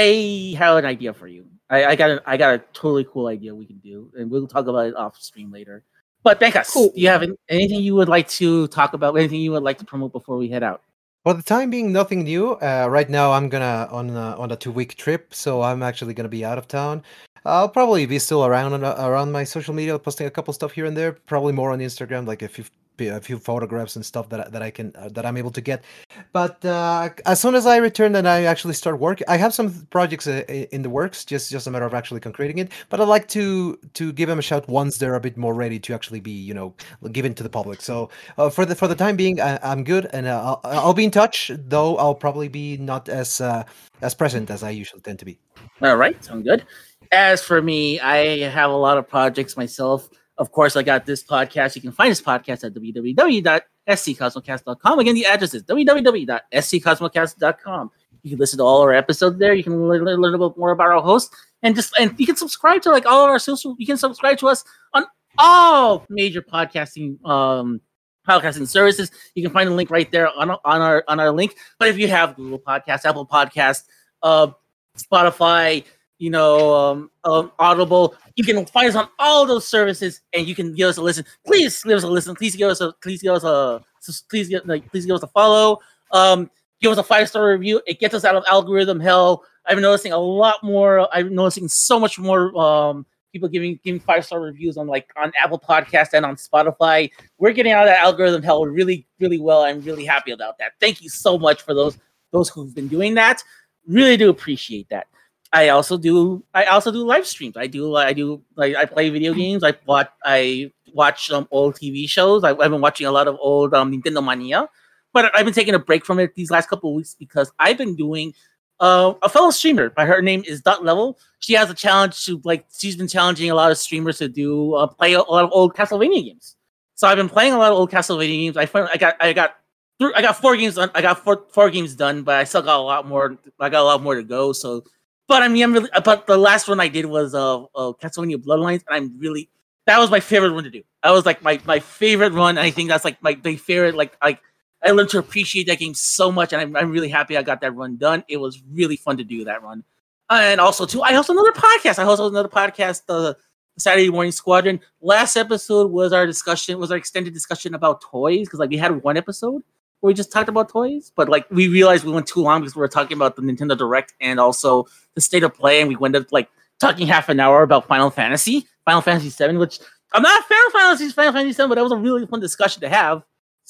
I have an idea for you. I, I got a, I got a totally cool idea we can do, and we'll talk about it off stream later. But Bankas, Cool. do you have any- anything you would like to talk about? Anything you would like to promote before we head out? For the time being, nothing new. Uh, right now, I'm gonna on a, on a two week trip, so I'm actually gonna be out of town. I'll probably be still around on, around my social media, posting a couple stuff here and there. Probably more on Instagram, like a few a few photographs and stuff that I- that I can uh, that I'm able to get. But uh, as soon as I return and I actually start work, I have some projects uh, i- in the works. Just just a matter of actually concreting it. But I'd like to to give them a shout once they're a bit more ready to actually be you know given to the public. So uh, for the for the time being, I, I'm good, and uh, I'll, I'll be in touch. Though I'll probably be not as uh, as present as I usually tend to be. All right, sound good. As for me, I have a lot of projects myself. Of course, I got this podcast. You can find this podcast at w w w dot s c cosmocast dot com. Again, the address is w w w dot s c cosmocast dot com. You can listen to all our episodes there. You can learn, learn a little bit more about our host, and just and you can subscribe to like all of our social. You can subscribe to us on all major podcasting um podcasting services. You can find a link right there on on our on our link. But if you have Google Podcasts, Apple Podcasts, uh, Spotify, you know, um, um, Audible. You can find us on all those services, and you can give us a listen. Please give us a listen. Please give us a. Please give us a. Please give like. Please give us a follow. Um, give us a five star review. It gets us out of algorithm hell. I've been noticing a lot more. I'm noticing so much more. Um, people giving giving five star reviews on like on Apple Podcast and on Spotify. We're getting out of that algorithm hell really, really well. I'm really happy about that. Thank you so much for those those who've been doing that. Really do appreciate that. I also do. I also do live streams. I do. I do. Like I play video games. I watch. I watch um, old T V shows. I, I've been watching a lot of old um, Nintendo Mania, but I've been taking a break from it these last couple of weeks because I've been doing uh, a fellow streamer. By her name is Dot Level. She has a challenge to like. She's been challenging a lot of streamers to do uh, play a lot of old Castlevania games. So I've been playing a lot of old Castlevania games. I finally, I got. I got. I got four games. I got four four games done, but I still got a lot more. I got a lot more to go. So. But I mean, I'm really. But the last one I did was uh, uh Castlevania Bloodlines, and I'm really that was my favorite one to do. That was like my, my favorite one. I think that's like my, my favorite. Like like I learned to appreciate that game so much, and I'm I'm really happy I got that run done. It was really fun to do that run, and also too, I host another podcast. I host another podcast, the Saturday Morning Squadron. Last episode was our discussion, was our extended discussion about toys because like we had one episode where we just talked about toys, but like we realized we went too long because we were talking about the Nintendo Direct and also the state of play, and we went up like talking half an hour about Final Fantasy, Final Fantasy seven, which I'm not a fan of Final Fantasy, Final Fantasy seven, but that was a really fun discussion to have.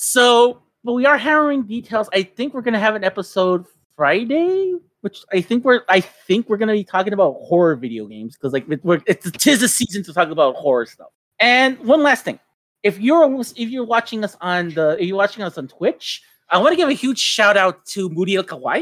So, but we are hammering details. I think we're gonna have an episode Friday, which I think we're I think we're gonna be talking about horror video games because like it, we're it's tis the season to talk about horror stuff. And one last thing. If you're if you're watching us on the if you're watching us on Twitch, I want to give a huge shout out to Muriel Kawai.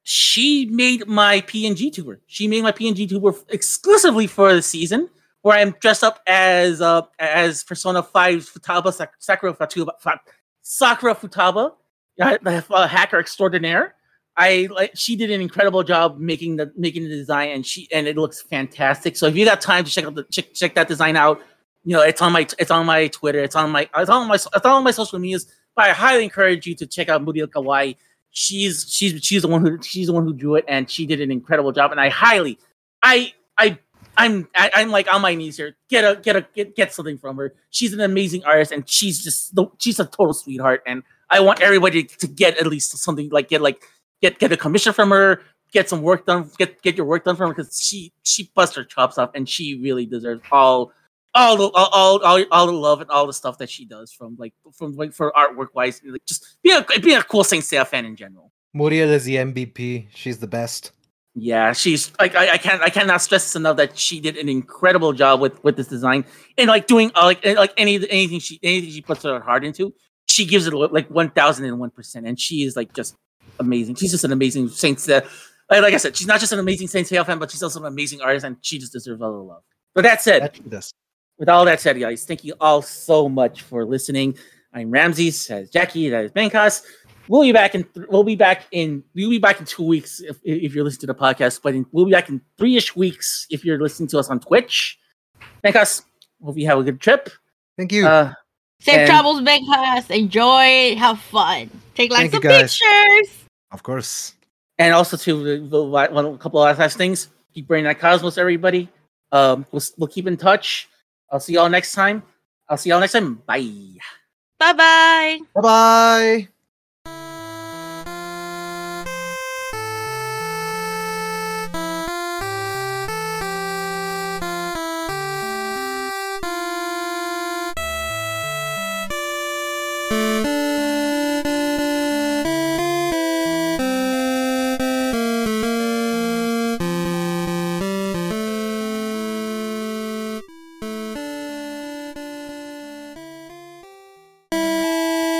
She made my P N G tuber. She made my P N G tuber exclusively for the season, where I'm dressed up as uh as Persona five Futaba Sak- Sakura Futaba Sakura Futaba, the uh, hacker extraordinaire. I like she did an incredible job making the making the design, and she and it looks fantastic. So if you got time to check out the check, check that design out. You know, it's on my it's on my Twitter, it's on my it's on my it's on my social medias. But I highly encourage you to check out Muriel Kawai. She's she's she's the one who she's the one who drew it, and she did an incredible job. And I highly, I I I'm I, I'm like on my knees here. Get a get a get, get something from her. She's an amazing artist, and she's just she's a total sweetheart. And I want everybody to get at least something like get like get get a commission from her. Get some work done. Get get your work done from her because she she busts her chops off, and she really deserves all. all the all, all all all the love and all the stuff that she does from like from like for artwork wise, like just being a being a cool Saint Seiya fan in general. Muriel is the M V P. She's the best. Yeah, she's like I, I can't I cannot stress this enough that she did an incredible job with with this design and like doing uh, like like any anything she anything she puts her heart into, she gives it like one thousand and one percent, and she is like just amazing. She's just an amazing Saint Seiya. Like, like I said, she's not just an amazing Saint Seiya fan, but she's also an amazing artist, and she just deserves all the love. But that said, That she does. with all that said, guys, thank you all so much for listening. I'm Ramses, that is Jackie, that is Benkas. We'll be back in. Th- we'll be back in. We'll be back in two weeks if, if you're listening to the podcast. But in, we'll be back in three-ish weeks if you're listening to us on Twitch. Benkas, hope you have a good trip. Thank you. Uh, Safe And- travels, big class. Enjoy. Have fun. Take like Thank you, some guys. pictures. Of course. and also to the, one, a couple of last things. Keep bringing that cosmos, everybody. Um, we'll we'll keep in touch. I'll see y'all next time. I'll see y'all next time. Bye. Bye bye. Bye bye.